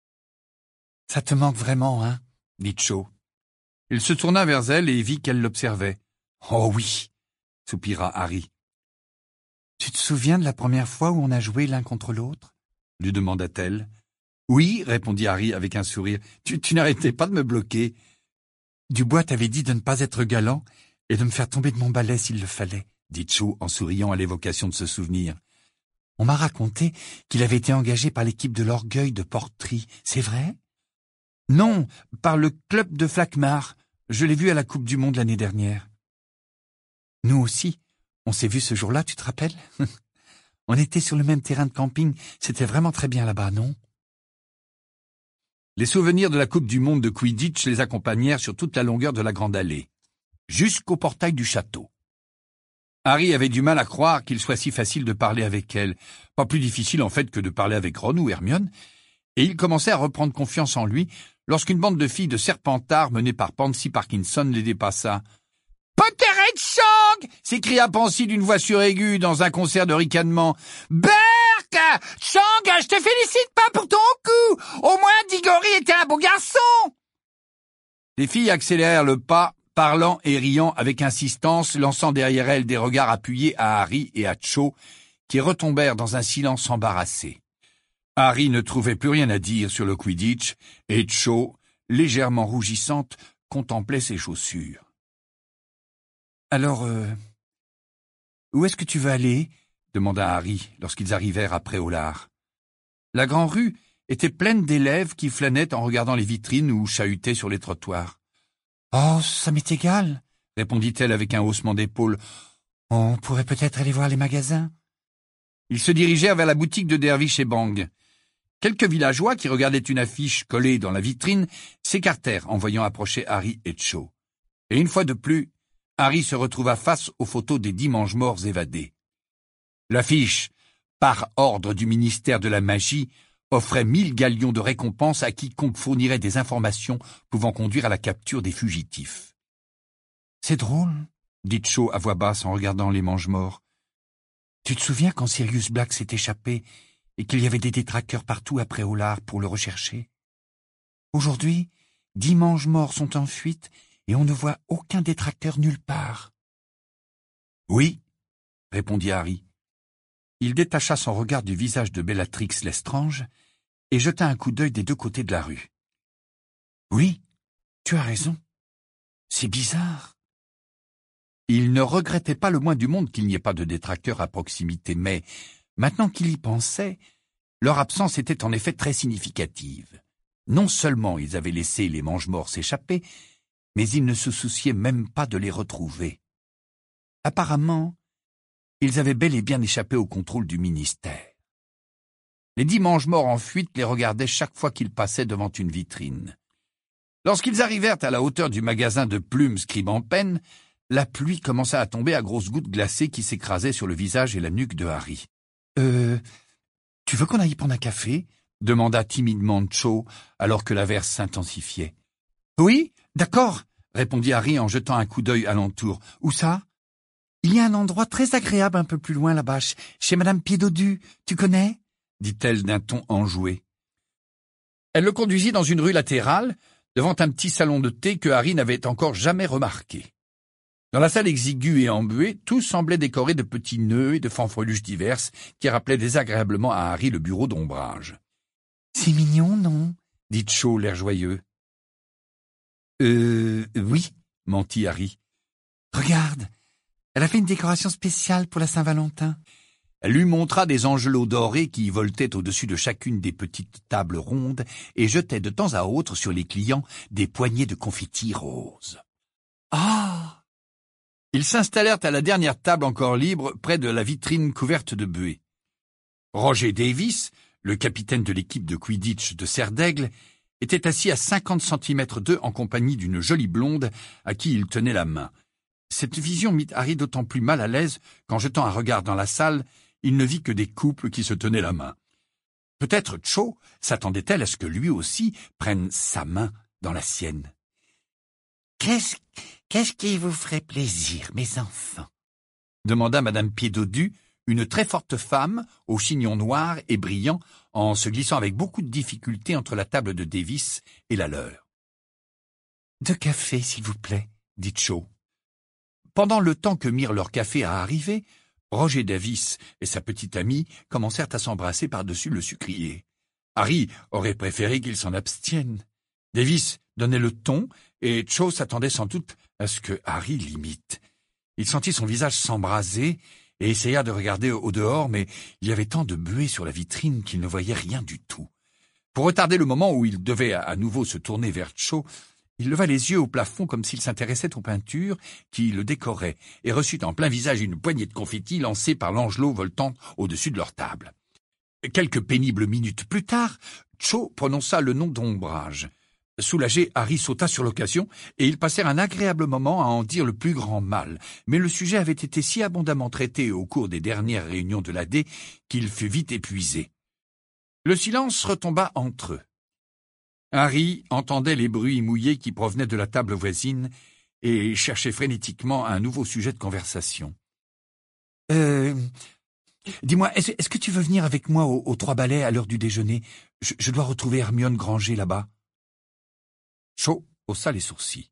A: « Ça te manque vraiment, hein ?» dit Cho. Il se tourna vers elle et vit qu'elle l'observait. « Oh oui !» soupira Harry. « Tu te souviens de la première fois où on a joué l'un contre l'autre ?» lui demanda-t-elle. « Oui, » répondit Harry avec un sourire. « Tu, tu n'arrêtais pas de me bloquer. Dubois t'avait dit de ne pas être galant et de me faire tomber de mon balai s'il le fallait, » dit Cho en souriant à l'évocation de ce souvenir. « On m'a raconté qu'il avait été engagé par l'équipe de l'Orgueil de Portree. C'est vrai ? » « Non, par le club de Flackmar. Je l'ai vu à la Coupe du Monde l'année dernière. »« Nous aussi, on s'est vus ce jour-là, tu te rappelles ? On était sur le même terrain de camping, c'était vraiment très bien là-bas, non ?» Les souvenirs de la Coupe du Monde de Quidditch les accompagnèrent sur toute la longueur de la grande allée, jusqu'au portail du château. Harry avait du mal à croire qu'il soit si facile de parler avec elle, pas plus difficile en fait que de parler avec Ron ou Hermione, et il commençait à reprendre confiance en lui lorsqu'une bande de filles de Serpentard menée par Pansy Parkinson les dépassa. « Potter et Chang !» s'écria Pansy d'une voix suraiguë dans un concert de ricanement. « Berk ! Chang, je te félicite pas pour ton coup. Au moins Diggory était un beau garçon !» Les filles accélérèrent le pas, parlant et riant avec insistance, lançant derrière elles des regards appuyés à Harry et à Cho, qui retombèrent dans un silence embarrassé. Harry ne trouvait plus rien à dire sur le Quidditch, et Cho, légèrement rougissante, contemplait ses chaussures. « Alors, euh, où est-ce que tu veux aller ?» demanda Harry lorsqu'ils arrivèrent après Oulard. La grande rue était pleine d'élèves qui flânaient en regardant les vitrines ou chahutaient sur les trottoirs. « Oh, ça m'est égal, » répondit-elle avec un haussement d'épaules. « On pourrait peut-être aller voir les magasins. » Ils se dirigèrent vers la boutique de Dervish et Bang. Quelques villageois qui regardaient une affiche collée dans la vitrine s'écartèrent en voyant approcher Harry et Cho. Et une fois de plus, Harry se retrouva face aux photos des dix mange-morts évadés. L'affiche, par ordre du ministère de la Magie, offrait mille galions de récompense à quiconque fournirait des informations pouvant conduire à la capture des fugitifs. « C'est drôle, » dit Cho à voix basse en regardant les mange-morts. « Tu te souviens quand Sirius Black s'est échappé et qu'il y avait des détraqueurs partout après Olar pour le rechercher? Aujourd'hui, dix mange-morts sont en fuite et on ne voit aucun détracteur nulle part. »« Oui, » répondit Harry. Il détacha son regard du visage de Bellatrix Lestrange et jeta un coup d'œil des deux côtés de la rue. « Oui, tu as raison. C'est bizarre. » Il ne regrettait pas le moins du monde qu'il n'y ait pas de détracteurs à proximité, mais, maintenant qu'il y pensait, leur absence était en effet très significative. Non seulement ils avaient laissé les mange-morts s'échapper, mais ils ne se souciaient même pas de les retrouver. Apparemment, ils avaient bel et bien échappé au contrôle du ministère. Les dix mange-morts en fuite les regardaient chaque fois qu'ils passaient devant une vitrine. Lorsqu'ils arrivèrent à la hauteur du magasin de plumes Scribe en peine, la pluie commença à tomber à grosses gouttes glacées qui s'écrasaient sur le visage et la nuque de Harry. « Euh, tu veux qu'on aille prendre un café ?» demanda timidement Cho, alors que l'averse s'intensifiait. « Oui, d'accord !» répondit Harry en jetant un coup d'œil alentour. « Où ça ?»« Il y a un endroit très agréable un peu plus loin là-bas, chez Madame Pied-Dodu. Tu connais ?» dit-elle d'un ton enjoué. Elle le conduisit dans une rue latérale, devant un petit salon de thé que Harry n'avait encore jamais remarqué. Dans la salle exiguë et embuée, tout semblait décoré de petits nœuds et de fanfreluches diverses qui rappelaient désagréablement à Harry le bureau d'ombrage. « C'est mignon, non ?» dit Cho, l'air joyeux. « Euh, oui, » mentit Harry. « Regarde, elle a fait une décoration spéciale pour la Saint-Valentin. » Elle lui montra des angelots dorés qui voletaient au-dessus de chacune des petites tables rondes et jetaient de temps à autre sur les clients des poignées de confettis roses. « Ah !» Ils s'installèrent à la dernière table encore libre, près de la vitrine couverte de buée. Roger Davis, le capitaine de l'équipe de Quidditch de Serre-d'Aigle, était assis à cinquante centimètres d'eux en compagnie d'une jolie blonde à qui il tenait la main. Cette vision mit Harry d'autant plus mal à l'aise qu'en jetant un regard dans la salle, il ne vit que des couples qui se tenaient la main. Peut-être Cho s'attendait-elle à ce que lui aussi prenne sa main dans la sienne. « Qu'est-ce, qu'est-ce qui vous ferait plaisir, mes enfants ?» demanda Madame Pied-Dodu, une très forte femme, au chignon noir et brillant, en se glissant avec beaucoup de difficulté entre la table de Davis et la leur. « Deux cafés, s'il vous plaît, » dit Cho. Pendant le temps que mirent leur café à arriver, Roger Davis et sa petite amie commencèrent à s'embrasser par-dessus le sucrier. Harry aurait préféré qu'ils s'en abstiennent. Davis donnait le ton, et Cho s'attendait sans doute à ce que Harry l'imite. Il sentit son visage s'embraser et essaya de regarder au dehors, mais il y avait tant de buée sur la vitrine qu'il ne voyait rien du tout. Pour retarder le moment où il devait à nouveau se tourner vers Cho, il leva les yeux au plafond comme s'il s'intéressait aux peintures qui le décoraient et reçut en plein visage une poignée de confettis lancés par l'angelot voltant au-dessus de leur table. Quelques pénibles minutes plus tard, Cho prononça le nom d'ombrage. Soulagé, Harry sauta sur l'occasion, et ils passèrent un agréable moment à en dire le plus grand mal. Mais le sujet avait été si abondamment traité au cours des dernières réunions de l'A D qu'il fut vite épuisé. Le silence retomba entre eux. Harry entendait les bruits mouillés qui provenaient de la table voisine et cherchait frénétiquement un nouveau sujet de conversation. « Euh... Dis-moi, est-ce, est-ce que tu veux venir avec moi aux, aux Trois Balais à l'heure du déjeuner? je, je dois retrouver Hermione Granger là-bas. » Cho haussa les sourcils.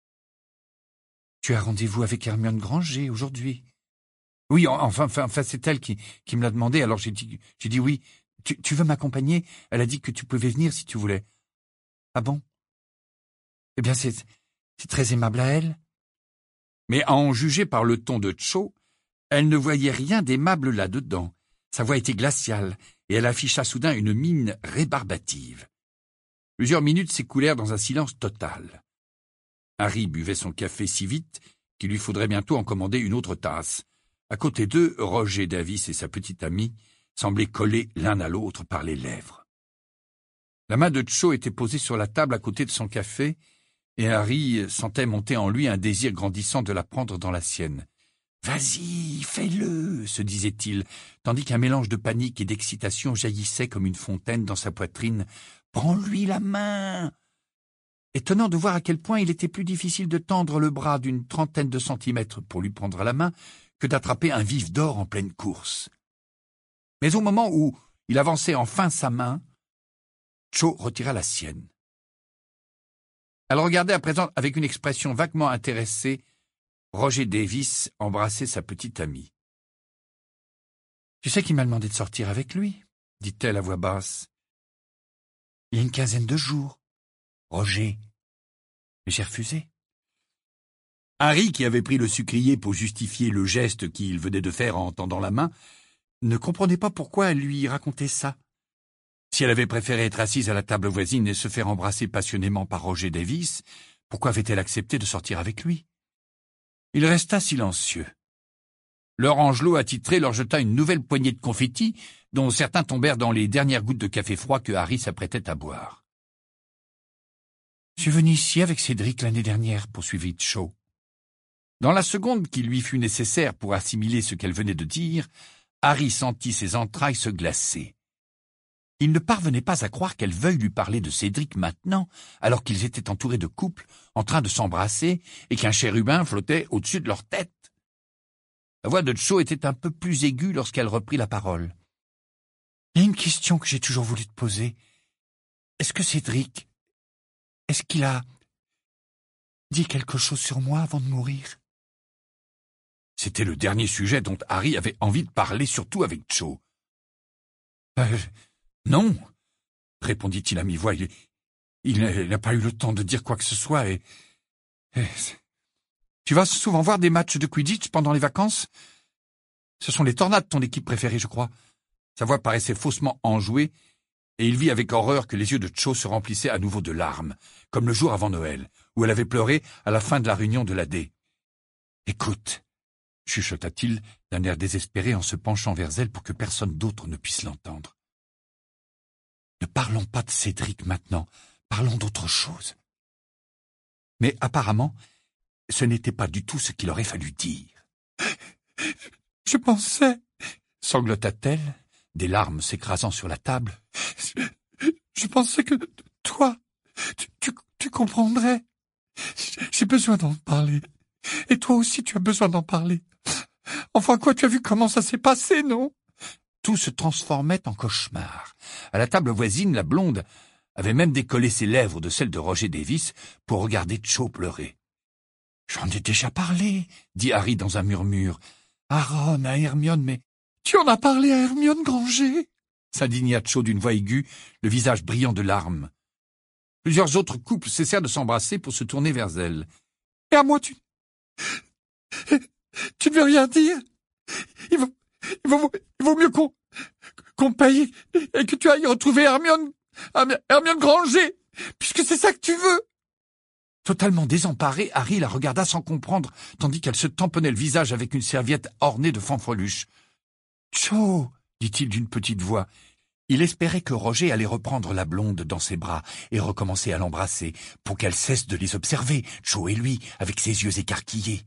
A: « Tu as rendez-vous avec Hermione Granger aujourd'hui ?»« Oui, enfin, enfin, enfin c'est elle qui, qui me l'a demandé, alors j'ai dit, j'ai dit oui. Tu, tu veux m'accompagner? Elle a dit que tu pouvais venir si tu voulais. »« Ah bon? Eh bien, c'est, c'est très aimable à elle. » Mais à en juger par le ton de Cho, elle ne voyait rien d'aimable là-dedans. Sa voix était glaciale, et elle afficha soudain une mine rébarbative. Plusieurs minutes s'écoulèrent dans un silence total. Harry buvait son café si vite qu'il lui faudrait bientôt en commander une autre tasse. À côté d'eux, Roger Davis et sa petite amie semblaient collés l'un à l'autre par les lèvres. La main de Cho était posée sur la table à côté de son café, et Harry sentait monter en lui un désir grandissant de la prendre dans la sienne. « Vas-y, fais-le » se disait-il, tandis qu'un mélange de panique et d'excitation jaillissait comme une fontaine dans sa poitrine. « Prends-lui la main !» Étonnant de voir à quel point il était plus difficile de tendre le bras d'une trentaine de centimètres pour lui prendre la main que d'attraper un vif d'or en pleine course. Mais au moment où il avançait enfin sa main, Cho retira la sienne. Elle regardait à présent avec une expression vaguement intéressée Roger Davis embrassait sa petite amie. « Tu sais qu'il m'a demandé de sortir avec lui ?» dit-elle à voix basse. « Il y a une quinzaine de jours, Roger. Mais j'ai refusé. » Harry, qui avait pris le sucrier pour justifier le geste qu'il venait de faire en tendant la main, ne comprenait pas pourquoi elle lui racontait ça. Si elle avait préféré être assise à la table voisine et se faire embrasser passionnément par Roger Davis, pourquoi avait-elle accepté de sortir avec lui? Il resta silencieux. Leur Angelot attitré leur jeta une nouvelle poignée de confettis, dont certains tombèrent dans les dernières gouttes de café froid que Harry s'apprêtait à boire. « Je suis venu ici avec Cédric l'année dernière, » poursuivit Cho. Dans la seconde qui lui fut nécessaire pour assimiler ce qu'elle venait de dire, Harry sentit ses entrailles se glacer. Il ne parvenait pas à croire qu'elle veuille lui parler de Cédric maintenant, alors qu'ils étaient entourés de couples, en train de s'embrasser, et qu'un chérubin flottait au-dessus de leur tête. La voix de Cho était un peu plus aiguë lorsqu'elle reprit la parole. « Il y a une question que j'ai toujours voulu te poser. Est-ce que Cédric, est-ce qu'il a dit quelque chose sur moi avant de mourir ?» C'était le dernier sujet dont Harry avait envie de parler, surtout avec Cho. Euh, « Non, » répondit-il à mi-voix, il, il n'a pas eu le temps de dire quoi que ce soit et... et tu vas souvent voir des matchs de Quidditch pendant les vacances? Ce sont les Tornades, ton équipe préférée, je crois. Sa voix paraissait faussement enjouée, et il vit avec horreur que les yeux de Cho se remplissaient à nouveau de larmes, comme le jour avant Noël, où elle avait pleuré à la fin de la réunion de l'A D. « Écoute » chuchota-t-il d'un air désespéré en se penchant vers elle pour que personne d'autre ne puisse l'entendre. « Ne parlons pas de Cédric maintenant, parlons d'autre chose. » Mais apparemment, ce n'était pas du tout ce qu'il aurait fallu dire. « Je pensais, » sanglota-t-elle, des larmes s'écrasant sur la table, « je pensais que toi, tu, tu, tu comprendrais. J'ai besoin d'en parler. Et toi aussi, tu as besoin d'en parler. Enfin, quoi, tu as vu comment ça s'est passé, non ?» Tout se transformait en cauchemar. À la table voisine, la blonde avait même décollé ses lèvres de celles de Roger Davis pour regarder Cho pleurer. « J'en ai déjà parlé, » dit Harry dans un murmure. « À Ron, à Hermione, mais... »« Tu en as parlé à Hermione Granger ?» s'indigna Cho d'une voix aiguë, le visage brillant de larmes. Plusieurs autres couples cessèrent de s'embrasser pour se tourner vers elle. « Et à moi, tu... tu ne veux rien dire? Il vaut, il vaut, il vaut mieux qu'on qu'on paye et que tu ailles retrouver Hermione, Hermione Granger, puisque c'est ça que tu veux. » Totalement désemparé, Harry la regarda sans comprendre, tandis qu'elle se tamponnait le visage avec une serviette ornée de fanfreluches. « Cho !» dit-il d'une petite voix. Il espérait que Roger allait reprendre la blonde dans ses bras et recommencer à l'embrasser, pour qu'elle cesse de les observer, Cho et lui, avec ses yeux écarquillés.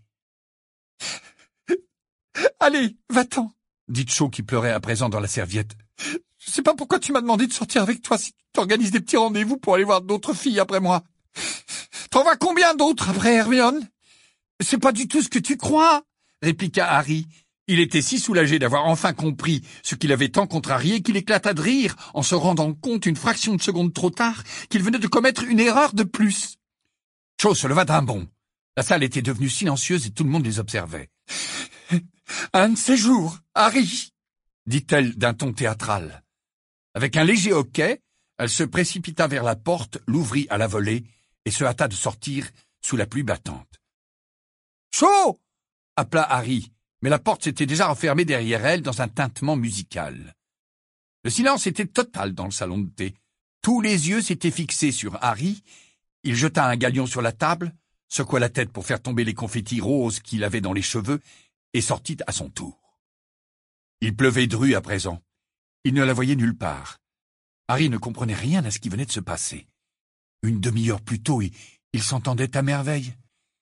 A: « Allez, va-t'en !» dit Cho qui pleurait à présent dans la serviette. « Je sais pas pourquoi tu m'as demandé de sortir avec toi si tu t'organises des petits rendez-vous pour aller voir d'autres filles après moi. T'en vois combien d'autres après Hermione? »« C'est pas du tout ce que tu crois !» répliqua Harry. Il était si soulagé d'avoir enfin compris ce qu'il avait tant contrarié qu'il éclata de rire en se rendant compte une fraction de seconde trop tard qu'il venait de commettre une erreur de plus. Cho se leva d'un bond. La salle était devenue silencieuse et tout le monde les observait. « Un de ces jours, Harry !» dit-elle d'un ton théâtral. Avec un léger hoquet, elle se précipita vers la porte, l'ouvrit à la volée et se hâta de sortir sous la pluie battante. « Cho !» appela Harry. Mais la porte s'était déjà refermée derrière elle dans un tintement musical. Le silence était total dans le salon de thé. Tous les yeux s'étaient fixés sur Harry. Il jeta un galion sur la table, secoua la tête pour faire tomber les confettis roses qu'il avait dans les cheveux et sortit à son tour. Il pleuvait dru à présent, Il ne la voyait nulle part. Harry ne comprenait rien à ce qui venait de se passer. Une demi-heure plus tôt, il, il s'entendait à merveille.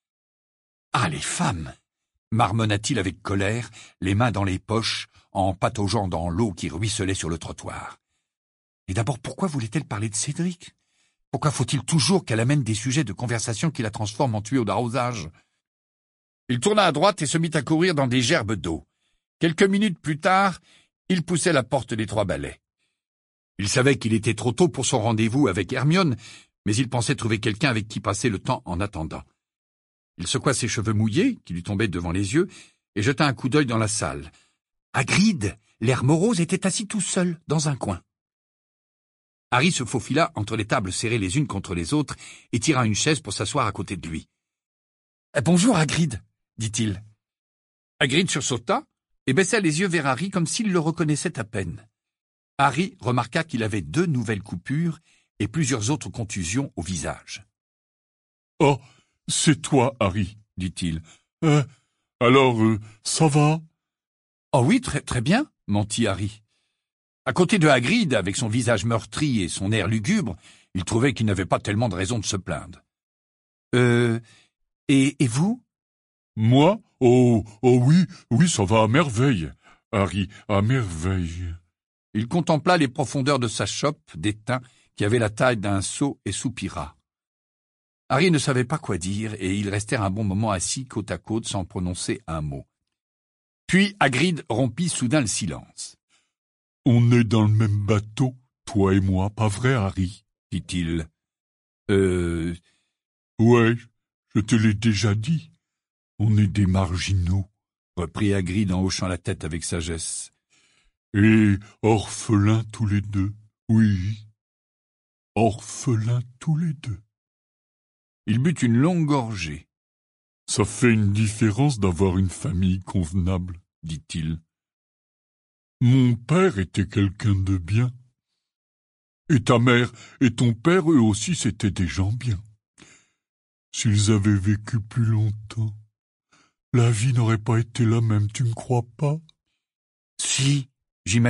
A: « Ah, les femmes !» marmonna-t-il avec colère, les mains dans les poches, en pataugeant dans l'eau qui ruisselait sur le trottoir. Et d'abord, pourquoi voulait-elle parler de Cédric? Pourquoi faut-il toujours qu'elle amène des sujets de conversation qui la transforment en tuyau d'arrosage? Il tourna à droite et se mit à courir dans des gerbes d'eau. Quelques minutes plus tard, il poussait la porte des Trois Balais. Il savait qu'il était trop tôt pour son rendez-vous avec Hermione, mais il pensait trouver quelqu'un avec qui passer le temps en attendant. Il secoua ses cheveux mouillés, qui lui tombaient devant les yeux, et jeta un coup d'œil dans la salle. Hagrid, l'air morose, était assis tout seul, dans un coin. Harry se faufila entre les tables serrées les unes contre les autres et tira une chaise pour s'asseoir à côté de lui. « Bonjour, Hagrid !» dit-il. Hagrid sursauta et baissa les yeux vers Harry comme s'il le reconnaissait à peine. Harry remarqua qu'il avait deux nouvelles coupures et plusieurs autres contusions au visage.
B: « Oh, c'est toi, Harry, dit-il. Euh, alors, euh, ça va ?»«
A: Oh oui, très, très bien, mentit Harry. À côté de Hagrid, avec son visage meurtri et son air lugubre, il trouvait qu'il n'avait pas tellement de raison de se plaindre. « Euh, et, et vous ?»«
B: Moi ? Oh, oh oui, oui, ça va à merveille, Harry, à merveille. »
A: Il contempla les profondeurs de sa chope d'étain qui avait la taille d'un seau et soupira. Harry ne savait pas quoi dire et ils restèrent un bon moment assis côte à côte sans prononcer un mot. Puis Hagrid rompit soudain le silence.
B: « On est dans le même bateau, toi et moi, pas vrai, Harry ?»
A: dit-il. « Euh... »
B: « Ouais, je te l'ai déjà dit. On est des marginaux, »
A: reprit Hagrid en hochant la tête avec sagesse.
B: « Et orphelins tous les deux, oui. Orphelins tous les deux. »
A: Il but une longue gorgée.
B: « Ça fait une différence d'avoir une famille convenable, » dit-il. « Mon père était quelqu'un de bien. Et ta mère et ton père, eux aussi, c'étaient des gens bien. S'ils avaient vécu plus longtemps, la vie n'aurait pas été la même, tu ne crois pas ?»«
A: Si, j'imagine, »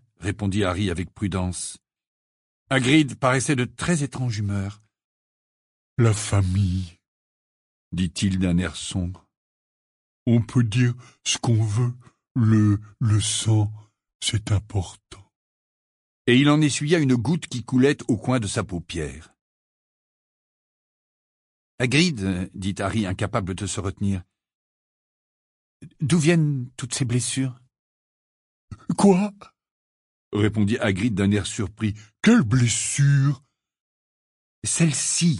A: répondit Harry avec prudence. Hagrid paraissait de très étrange humeur.
B: « La famille, »
A: dit-il d'un air sombre.
B: « On peut dire ce qu'on veut, le, le sang, c'est important. »
A: Et il en essuya une goutte qui coulait au coin de sa paupière. « Hagrid, » dit Harry, incapable de se retenir, « d'où viennent toutes ces blessures ?»«
B: Quoi ?»
A: répondit Hagrid d'un air surpris.
B: « Quelle blessure ?»«
A: Celle-ci, »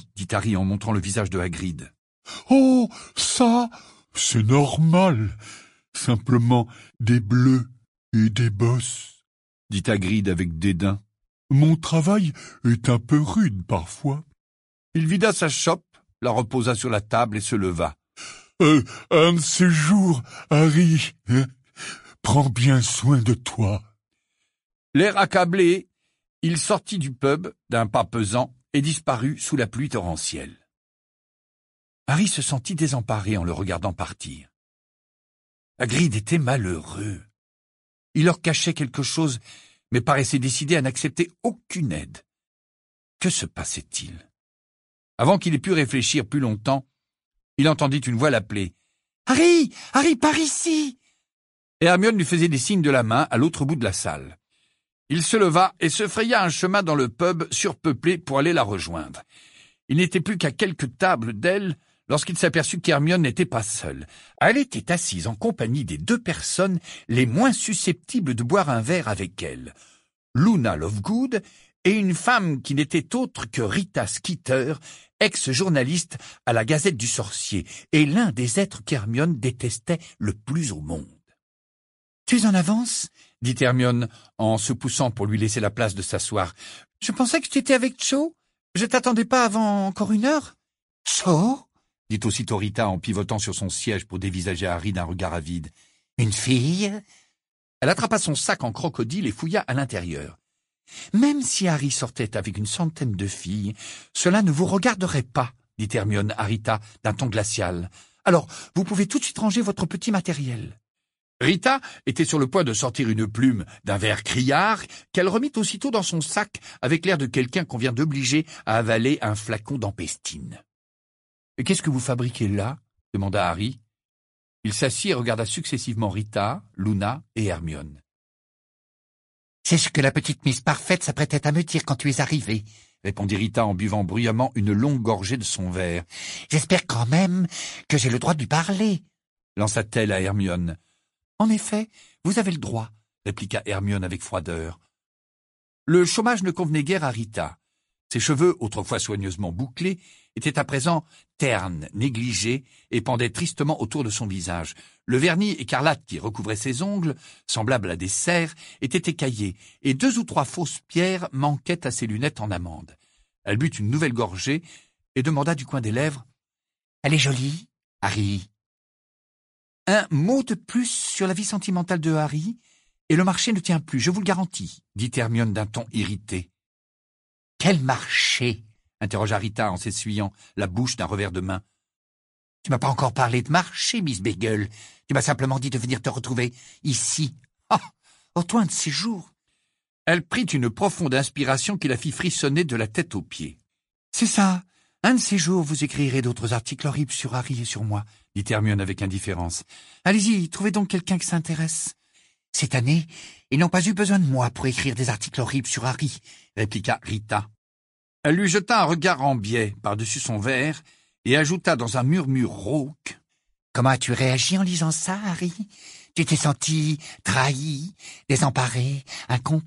A: dit Harry en montrant le visage de Hagrid.
B: « Oh, ça, c'est normal. Simplement des bleus et des bosses, »
A: dit Hagrid avec dédain.
B: « Mon travail est un peu rude parfois. »
A: Il vida sa chope, la reposa sur la table et se leva.
B: Euh, « Un de ces jours, Harry, hein, prends bien soin de toi. »
A: L'air accablé, il sortit du pub d'un pas pesant et disparut sous la pluie torrentielle. Harry se sentit désemparé en le regardant partir. Hagrid était malheureux. Il leur cachait quelque chose, mais paraissait décidé à n'accepter aucune aide. Que se passait-il? Avant qu'il ait pu réfléchir plus longtemps, il entendit une voix l'appeler. « Harry! Harry, par ici !» Et Hermione lui faisait des signes de la main à l'autre bout de la salle. Il se leva et se fraya un chemin dans le pub surpeuplé pour aller la rejoindre. Il n'était plus qu'à quelques tables d'elle lorsqu'il s'aperçut qu'Hermione n'était pas seule. Elle était assise en compagnie des deux personnes les moins susceptibles de boire un verre avec elle, Luna Lovegood et une femme qui n'était autre que Rita Skeeter, ex-journaliste à la Gazette du Sorcier, et l'un des êtres qu'Hermione détestait le plus au monde. « Tu es en avance ?» dit Hermione en se poussant pour lui laisser la place de s'asseoir. « Je pensais que tu étais avec Cho. Je t'attendais pas avant encore une heure. »« Cho ?» dit aussitôt Rita en pivotant sur son siège pour dévisager Harry d'un regard avide. « Une fille ?» Elle attrapa son sac en crocodile et fouilla à l'intérieur. « Même si Harry sortait avec une centaine de filles, cela ne vous regarderait pas, dit Hermione à Rita d'un ton glacial. Alors, vous pouvez tout de suite ranger votre petit matériel. » Rita était sur le point de sortir une plume d'un verre criard qu'elle remit aussitôt dans son sac avec l'air de quelqu'un qu'on vient d'obliger à avaler un flacon d'empestine. « Qu'est-ce que vous fabriquez là ?» demanda Harry. Il s'assit et regarda successivement Rita, Luna et Hermione.
C: « C'est ce que la petite Miss Parfaite s'apprêtait à me dire quand tu es arrivée, » répondit Rita en buvant bruyamment une longue gorgée de son verre. « J'espère quand même que j'ai le droit de lui parler, »
A: lança-t-elle à Hermione. « En effet, vous avez le droit, » répliqua Hermione avec froideur. Le chômage ne convenait guère à Rita. Ses cheveux, autrefois soigneusement bouclés, étaient à présent ternes, négligés et pendaient tristement autour de son visage. Le vernis écarlate qui recouvrait ses ongles, semblable à des cerfs, était écaillé, et deux ou trois fausses pierres manquaient à ses lunettes en amande. Elle but une nouvelle gorgée et demanda du coin des lèvres « Elle est jolie, Harry ?» Un mot de plus sur la vie sentimentale de Harry, et le marché ne tient plus, je vous le garantis, dit Hermione d'un ton irrité. « Quel marché ?» interrogea Rita en s'essuyant la bouche d'un revers de main. « Tu m'as pas encore parlé de marché, Miss Bagel. Tu m'as simplement dit de venir te retrouver ici. Ah, au loin de ces jours. » Elle prit une profonde inspiration qui la fit frissonner de la tête aux pieds. « C'est ça. Un de ces jours, vous écrirez d'autres articles horribles sur Harry et sur moi, » dit Hermione avec indifférence. « Allez-y, trouvez donc quelqu'un qui s'intéresse. »« Cette année, ils n'ont pas eu besoin de moi pour écrire des articles horribles sur Harry, » répliqua Rita. Elle lui jeta un regard en biais par-dessus son verre et ajouta dans un murmure rauque. « Comment as-tu réagi en lisant ça, Harry? Tu t'es senti trahi, désemparé, incompris? »«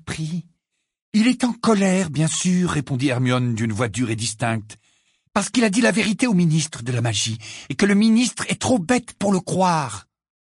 A: Il est en colère, bien sûr, » répondit Hermione d'une voix dure et distincte, « parce qu'il a dit la vérité au ministre de la magie, et que le ministre est trop bête pour le croire. »«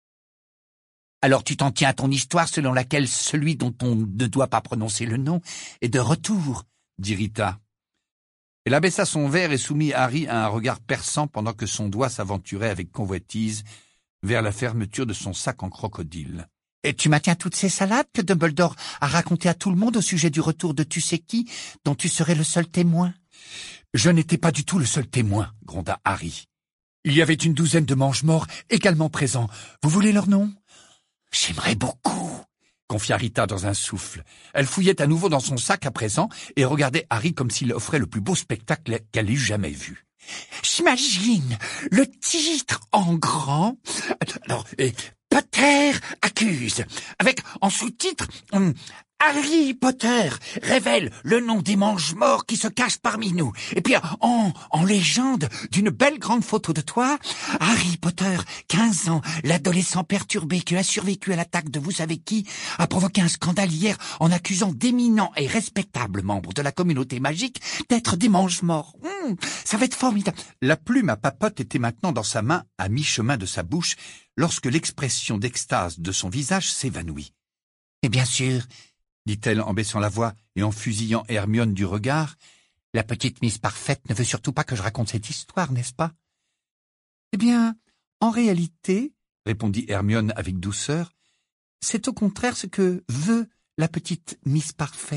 A: Alors tu t'en tiens à ton histoire selon laquelle celui dont on ne doit pas prononcer le nom est de retour, » dit Rita. Elle abaissa son verre et soumit Harry à un regard perçant pendant que son doigt s'aventurait avec convoitise vers la fermeture de son sac en crocodile. « Et tu maintiens toutes ces salades que Dumbledore a racontées à tout le monde au sujet du retour de tu sais qui, dont tu serais le seul témoin ?»« Je n'étais pas du tout le seul témoin, » gronda Harry. « Il y avait une douzaine de mange-morts également présents. Vous voulez leur nom ?»« J'aimerais beaucoup !» confia Rita dans un souffle. Elle fouillait à nouveau dans son sac à présent et regardait Harry comme s'il offrait le plus beau spectacle qu'elle eût jamais vu. « J'imagine le titre en grand. Alors, et Potter accuse, avec en sous-titre hum, Harry Potter révèle le nom des mange-morts qui se cachent parmi nous. Et puis en, en légende d'une belle grande photo de toi, Harry Potter, quinze ans, l'adolescent perturbé qui a survécu à l'attaque de vous savez qui, a provoqué un scandale hier en accusant d'éminents et respectables membres de la communauté magique d'être des mange-morts. Hum, ça va être formidable. » La plume à papote était maintenant dans sa main, à mi-chemin de sa bouche, lorsque l'expression d'extase de son visage s'évanouit. « Et bien sûr, » dit-elle en baissant la voix et en fusillant Hermione du regard, « la petite Miss Parfaite ne veut surtout pas que je raconte cette histoire, n'est-ce pas ?»« Eh bien, en réalité, » répondit Hermione avec douceur, « c'est au contraire ce que veut la petite Miss Parfaite. »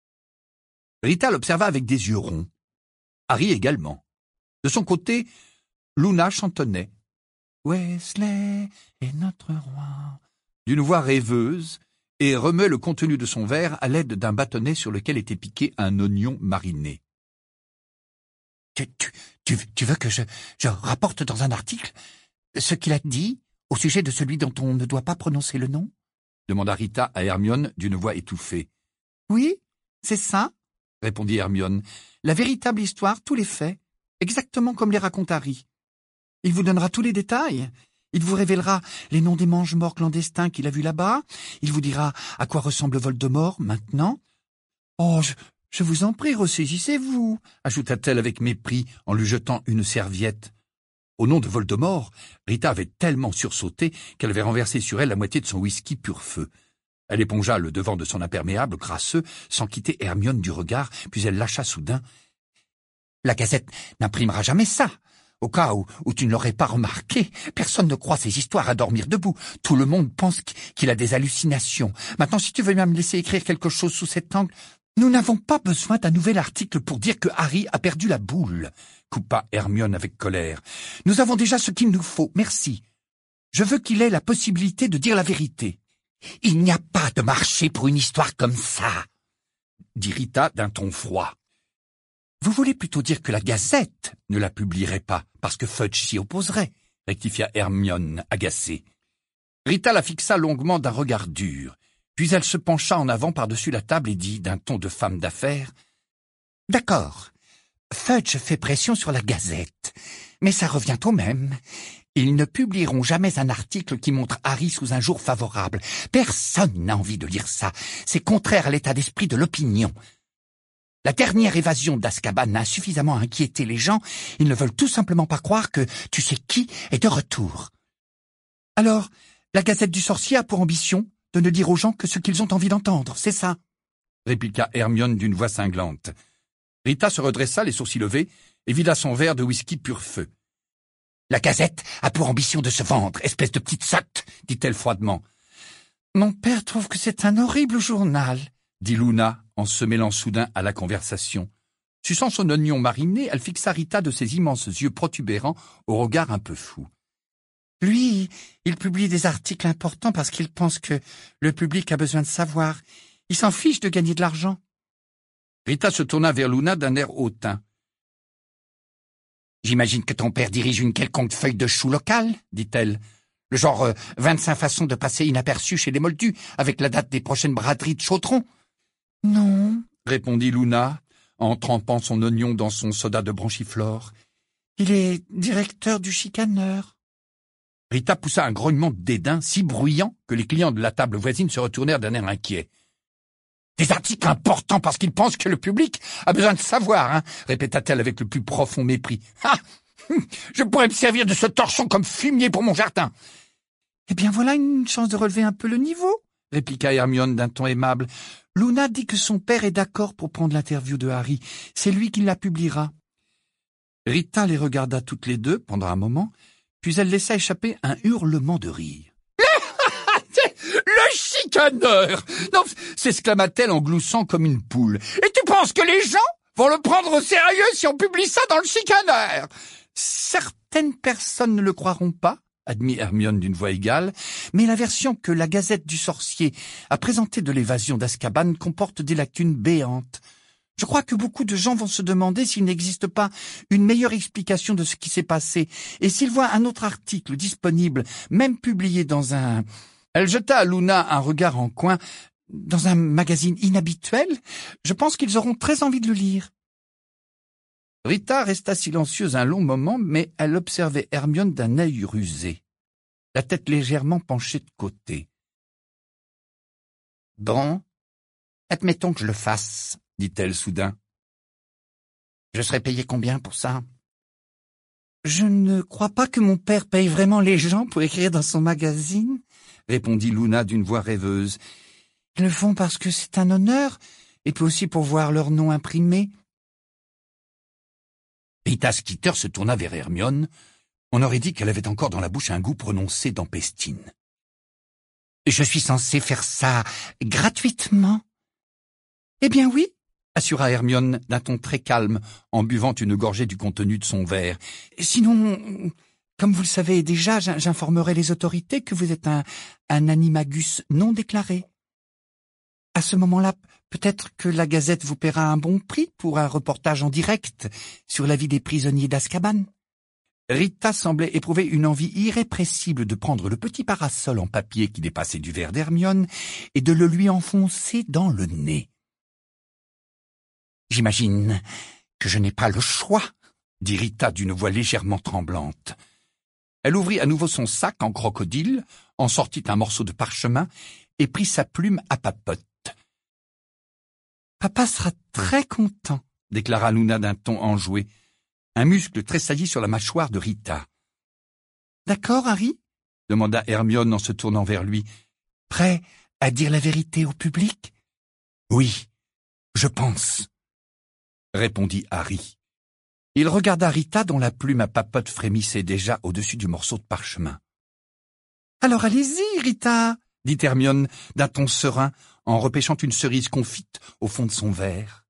A: Rita l'observa avec des yeux ronds. Harry également. De son côté, Luna chantonnait « Weasley est notre roi » d'une voix rêveuse, et remuait le contenu de son verre à l'aide d'un bâtonnet sur lequel était piqué un oignon mariné. Tu, tu, tu, tu veux que je, je rapporte dans un article ce qu'il a dit au sujet de celui dont on ne doit pas prononcer le nom ?» demanda Rita à Hermione d'une voix étouffée. « Oui, c'est ça, » répondit Hermione. « La véritable histoire, tous les faits, exactement comme les raconte Harry. Il vous donnera tous les détails. Il vous révélera les noms des mange-morts clandestins qu'il a vus là-bas. Il vous dira à quoi ressemble Voldemort maintenant. « Oh, je, je vous en prie, ressaisissez-vous » ajouta-t-elle avec mépris en lui jetant une serviette. Au nom de Voldemort, Rita avait tellement sursauté qu'elle avait renversé sur elle la moitié de son whisky pur feu. Elle épongea le devant de son imperméable crasseux sans quitter Hermione du regard, puis elle lâcha soudain. « La Gazette n'imprimera jamais ça. Au cas où, où tu ne l'aurais pas remarqué, personne ne croit ces histoires à dormir debout. Tout le monde pense qu'il a des hallucinations. Maintenant, si tu veux bien me laisser écrire quelque chose sous cet angle... »« Nous n'avons pas besoin d'un nouvel article pour dire que Harry a perdu la boule, » coupa Hermione avec colère. « Nous avons déjà ce qu'il nous faut, merci. »
C: Je veux qu'il ait la possibilité de dire la vérité. »« Il n'y a pas de marché pour une histoire comme ça, » dit Rita d'un ton froid. « Vous voulez plutôt dire que la Gazette ne la publierait pas, parce que Fudge s'y opposerait, » rectifia Hermione, agacée. Rita la fixa longuement d'un regard dur, puis elle se pencha en avant par-dessus la table et dit d'un ton de femme d'affaires, « D'accord, Fudge fait pression sur la Gazette, mais ça revient au même. Ils ne publieront jamais un article qui montre Harry sous un jour favorable. Personne n'a envie de lire ça. C'est contraire à l'état d'esprit de l'opinion. La dernière évasion d'Azkaban a suffisamment inquiété les gens. Ils ne veulent tout simplement pas croire que tu sais qui est de retour. Alors, la Gazette du Sorcier a pour ambition de ne dire aux gens que ce qu'ils ont envie d'entendre, c'est ça ?» répliqua Hermione d'une voix cinglante. Rita se redressa, les sourcils levés, et vida son verre de whisky pur feu. « La Gazette a pour ambition de se vendre, espèce de petite sotte, dit-elle froidement. « Mon père trouve que c'est un horrible journal, » dit Luna, en se mêlant soudain à la conversation. Suçant son oignon mariné, elle fixa Rita de ses immenses yeux protubérants au regard un peu fou. « Lui, il publie des articles importants parce qu'il pense que le public a besoin de savoir. Il s'en fiche de gagner de l'argent. » Rita se tourna vers Luna d'un air hautain. « J'imagine que ton père dirige une quelconque feuille de chou locale, dit-elle. Le genre euh, vingt-cinq façons de passer inaperçu chez les Moldus, avec la date des prochaines braderies de Chautron. »« Non, » répondit Luna, en trempant son oignon dans son soda de branchiflore. « Il est directeur du chicaneur. » Rita poussa un grognement de dédain si bruyant que les clients de la table voisine se retournèrent d'un air inquiet. « Des articles importants parce qu'ils pensent que le public a besoin de savoir, hein, répéta-t-elle avec le plus profond mépris. « Ah, je pourrais me servir de ce torchon comme fumier pour mon jardin. »« Eh bien voilà une chance de relever un peu le niveau, » répliqua Hermione d'un ton aimable. « Luna dit que son père est d'accord pour prendre l'interview de Harry. C'est lui qui la publiera. » Rita les regarda toutes les deux pendant un moment, puis elle laissa échapper un hurlement de rire. « Le chicaneur !» Non, s'exclama-t-elle en gloussant comme une poule. « Et tu penses que les gens vont le prendre au sérieux si on publie ça dans le chicaneur ?»« Certaines personnes ne le croiront pas, » admit Hermione d'une voix égale, « mais la version que la Gazette du Sorcier a présentée de l'évasion d'Azkaban comporte des lacunes béantes. Je crois que beaucoup de gens vont se demander s'il n'existe pas une meilleure explication de ce qui s'est passé, et s'ils voient un autre article disponible, même publié dans un... » Elle jeta à Luna un regard en coin. « Dans un magazine inhabituel, je pense qu'ils auront très envie de le lire. » Rita resta silencieuse un long moment, mais elle observait Hermione d'un œil rusé, la tête légèrement penchée de côté. « Bon, admettons que je le fasse, » dit-elle soudain. « Je serai payé combien pour ça ?»« Je ne crois pas que mon père paye vraiment les gens pour écrire dans son magazine, » répondit Luna d'une voix rêveuse. « Ils le font parce que c'est un honneur, et puis aussi pour voir leur nom imprimé. » Rita Skeeter se tourna vers Hermione. On aurait dit qu'elle avait encore dans la bouche un goût prononcé d'empestine. « Je suis censée faire ça gratuitement ?»« Eh bien oui, » assura Hermione d'un ton très calme en buvant une gorgée du contenu de son verre. « Sinon... Comme vous le savez déjà, j'informerai les autorités que vous êtes un, un animagus non déclaré. À ce moment-là, peut-être que la Gazette vous paiera un bon prix pour un reportage en direct sur la vie des prisonniers d'Azkaban. » Rita semblait éprouver une envie irrépressible de prendre le petit parasol en papier qui dépassait du verre d'Hermione et de le lui enfoncer dans le nez. « J'imagine que je n'ai pas le choix, » dit Rita d'une voix légèrement tremblante. Elle ouvrit à nouveau son sac en crocodile, en sortit un morceau de parchemin et prit sa plume à papote. « Papa sera très content, » déclara Luna d'un ton enjoué. Un muscle tressaillit sur la mâchoire de Rita. « D'accord, Harry ?» demanda Hermione en se tournant vers lui. « Prêt à dire la vérité au public ?»« Oui, je pense, » répondit Harry. Il regarda Rita dont la plume à papote frémissait déjà au-dessus du morceau de parchemin. « Alors allez-y, Rita !» dit Hermione d'un ton serein en repêchant une cerise confite au fond de son verre.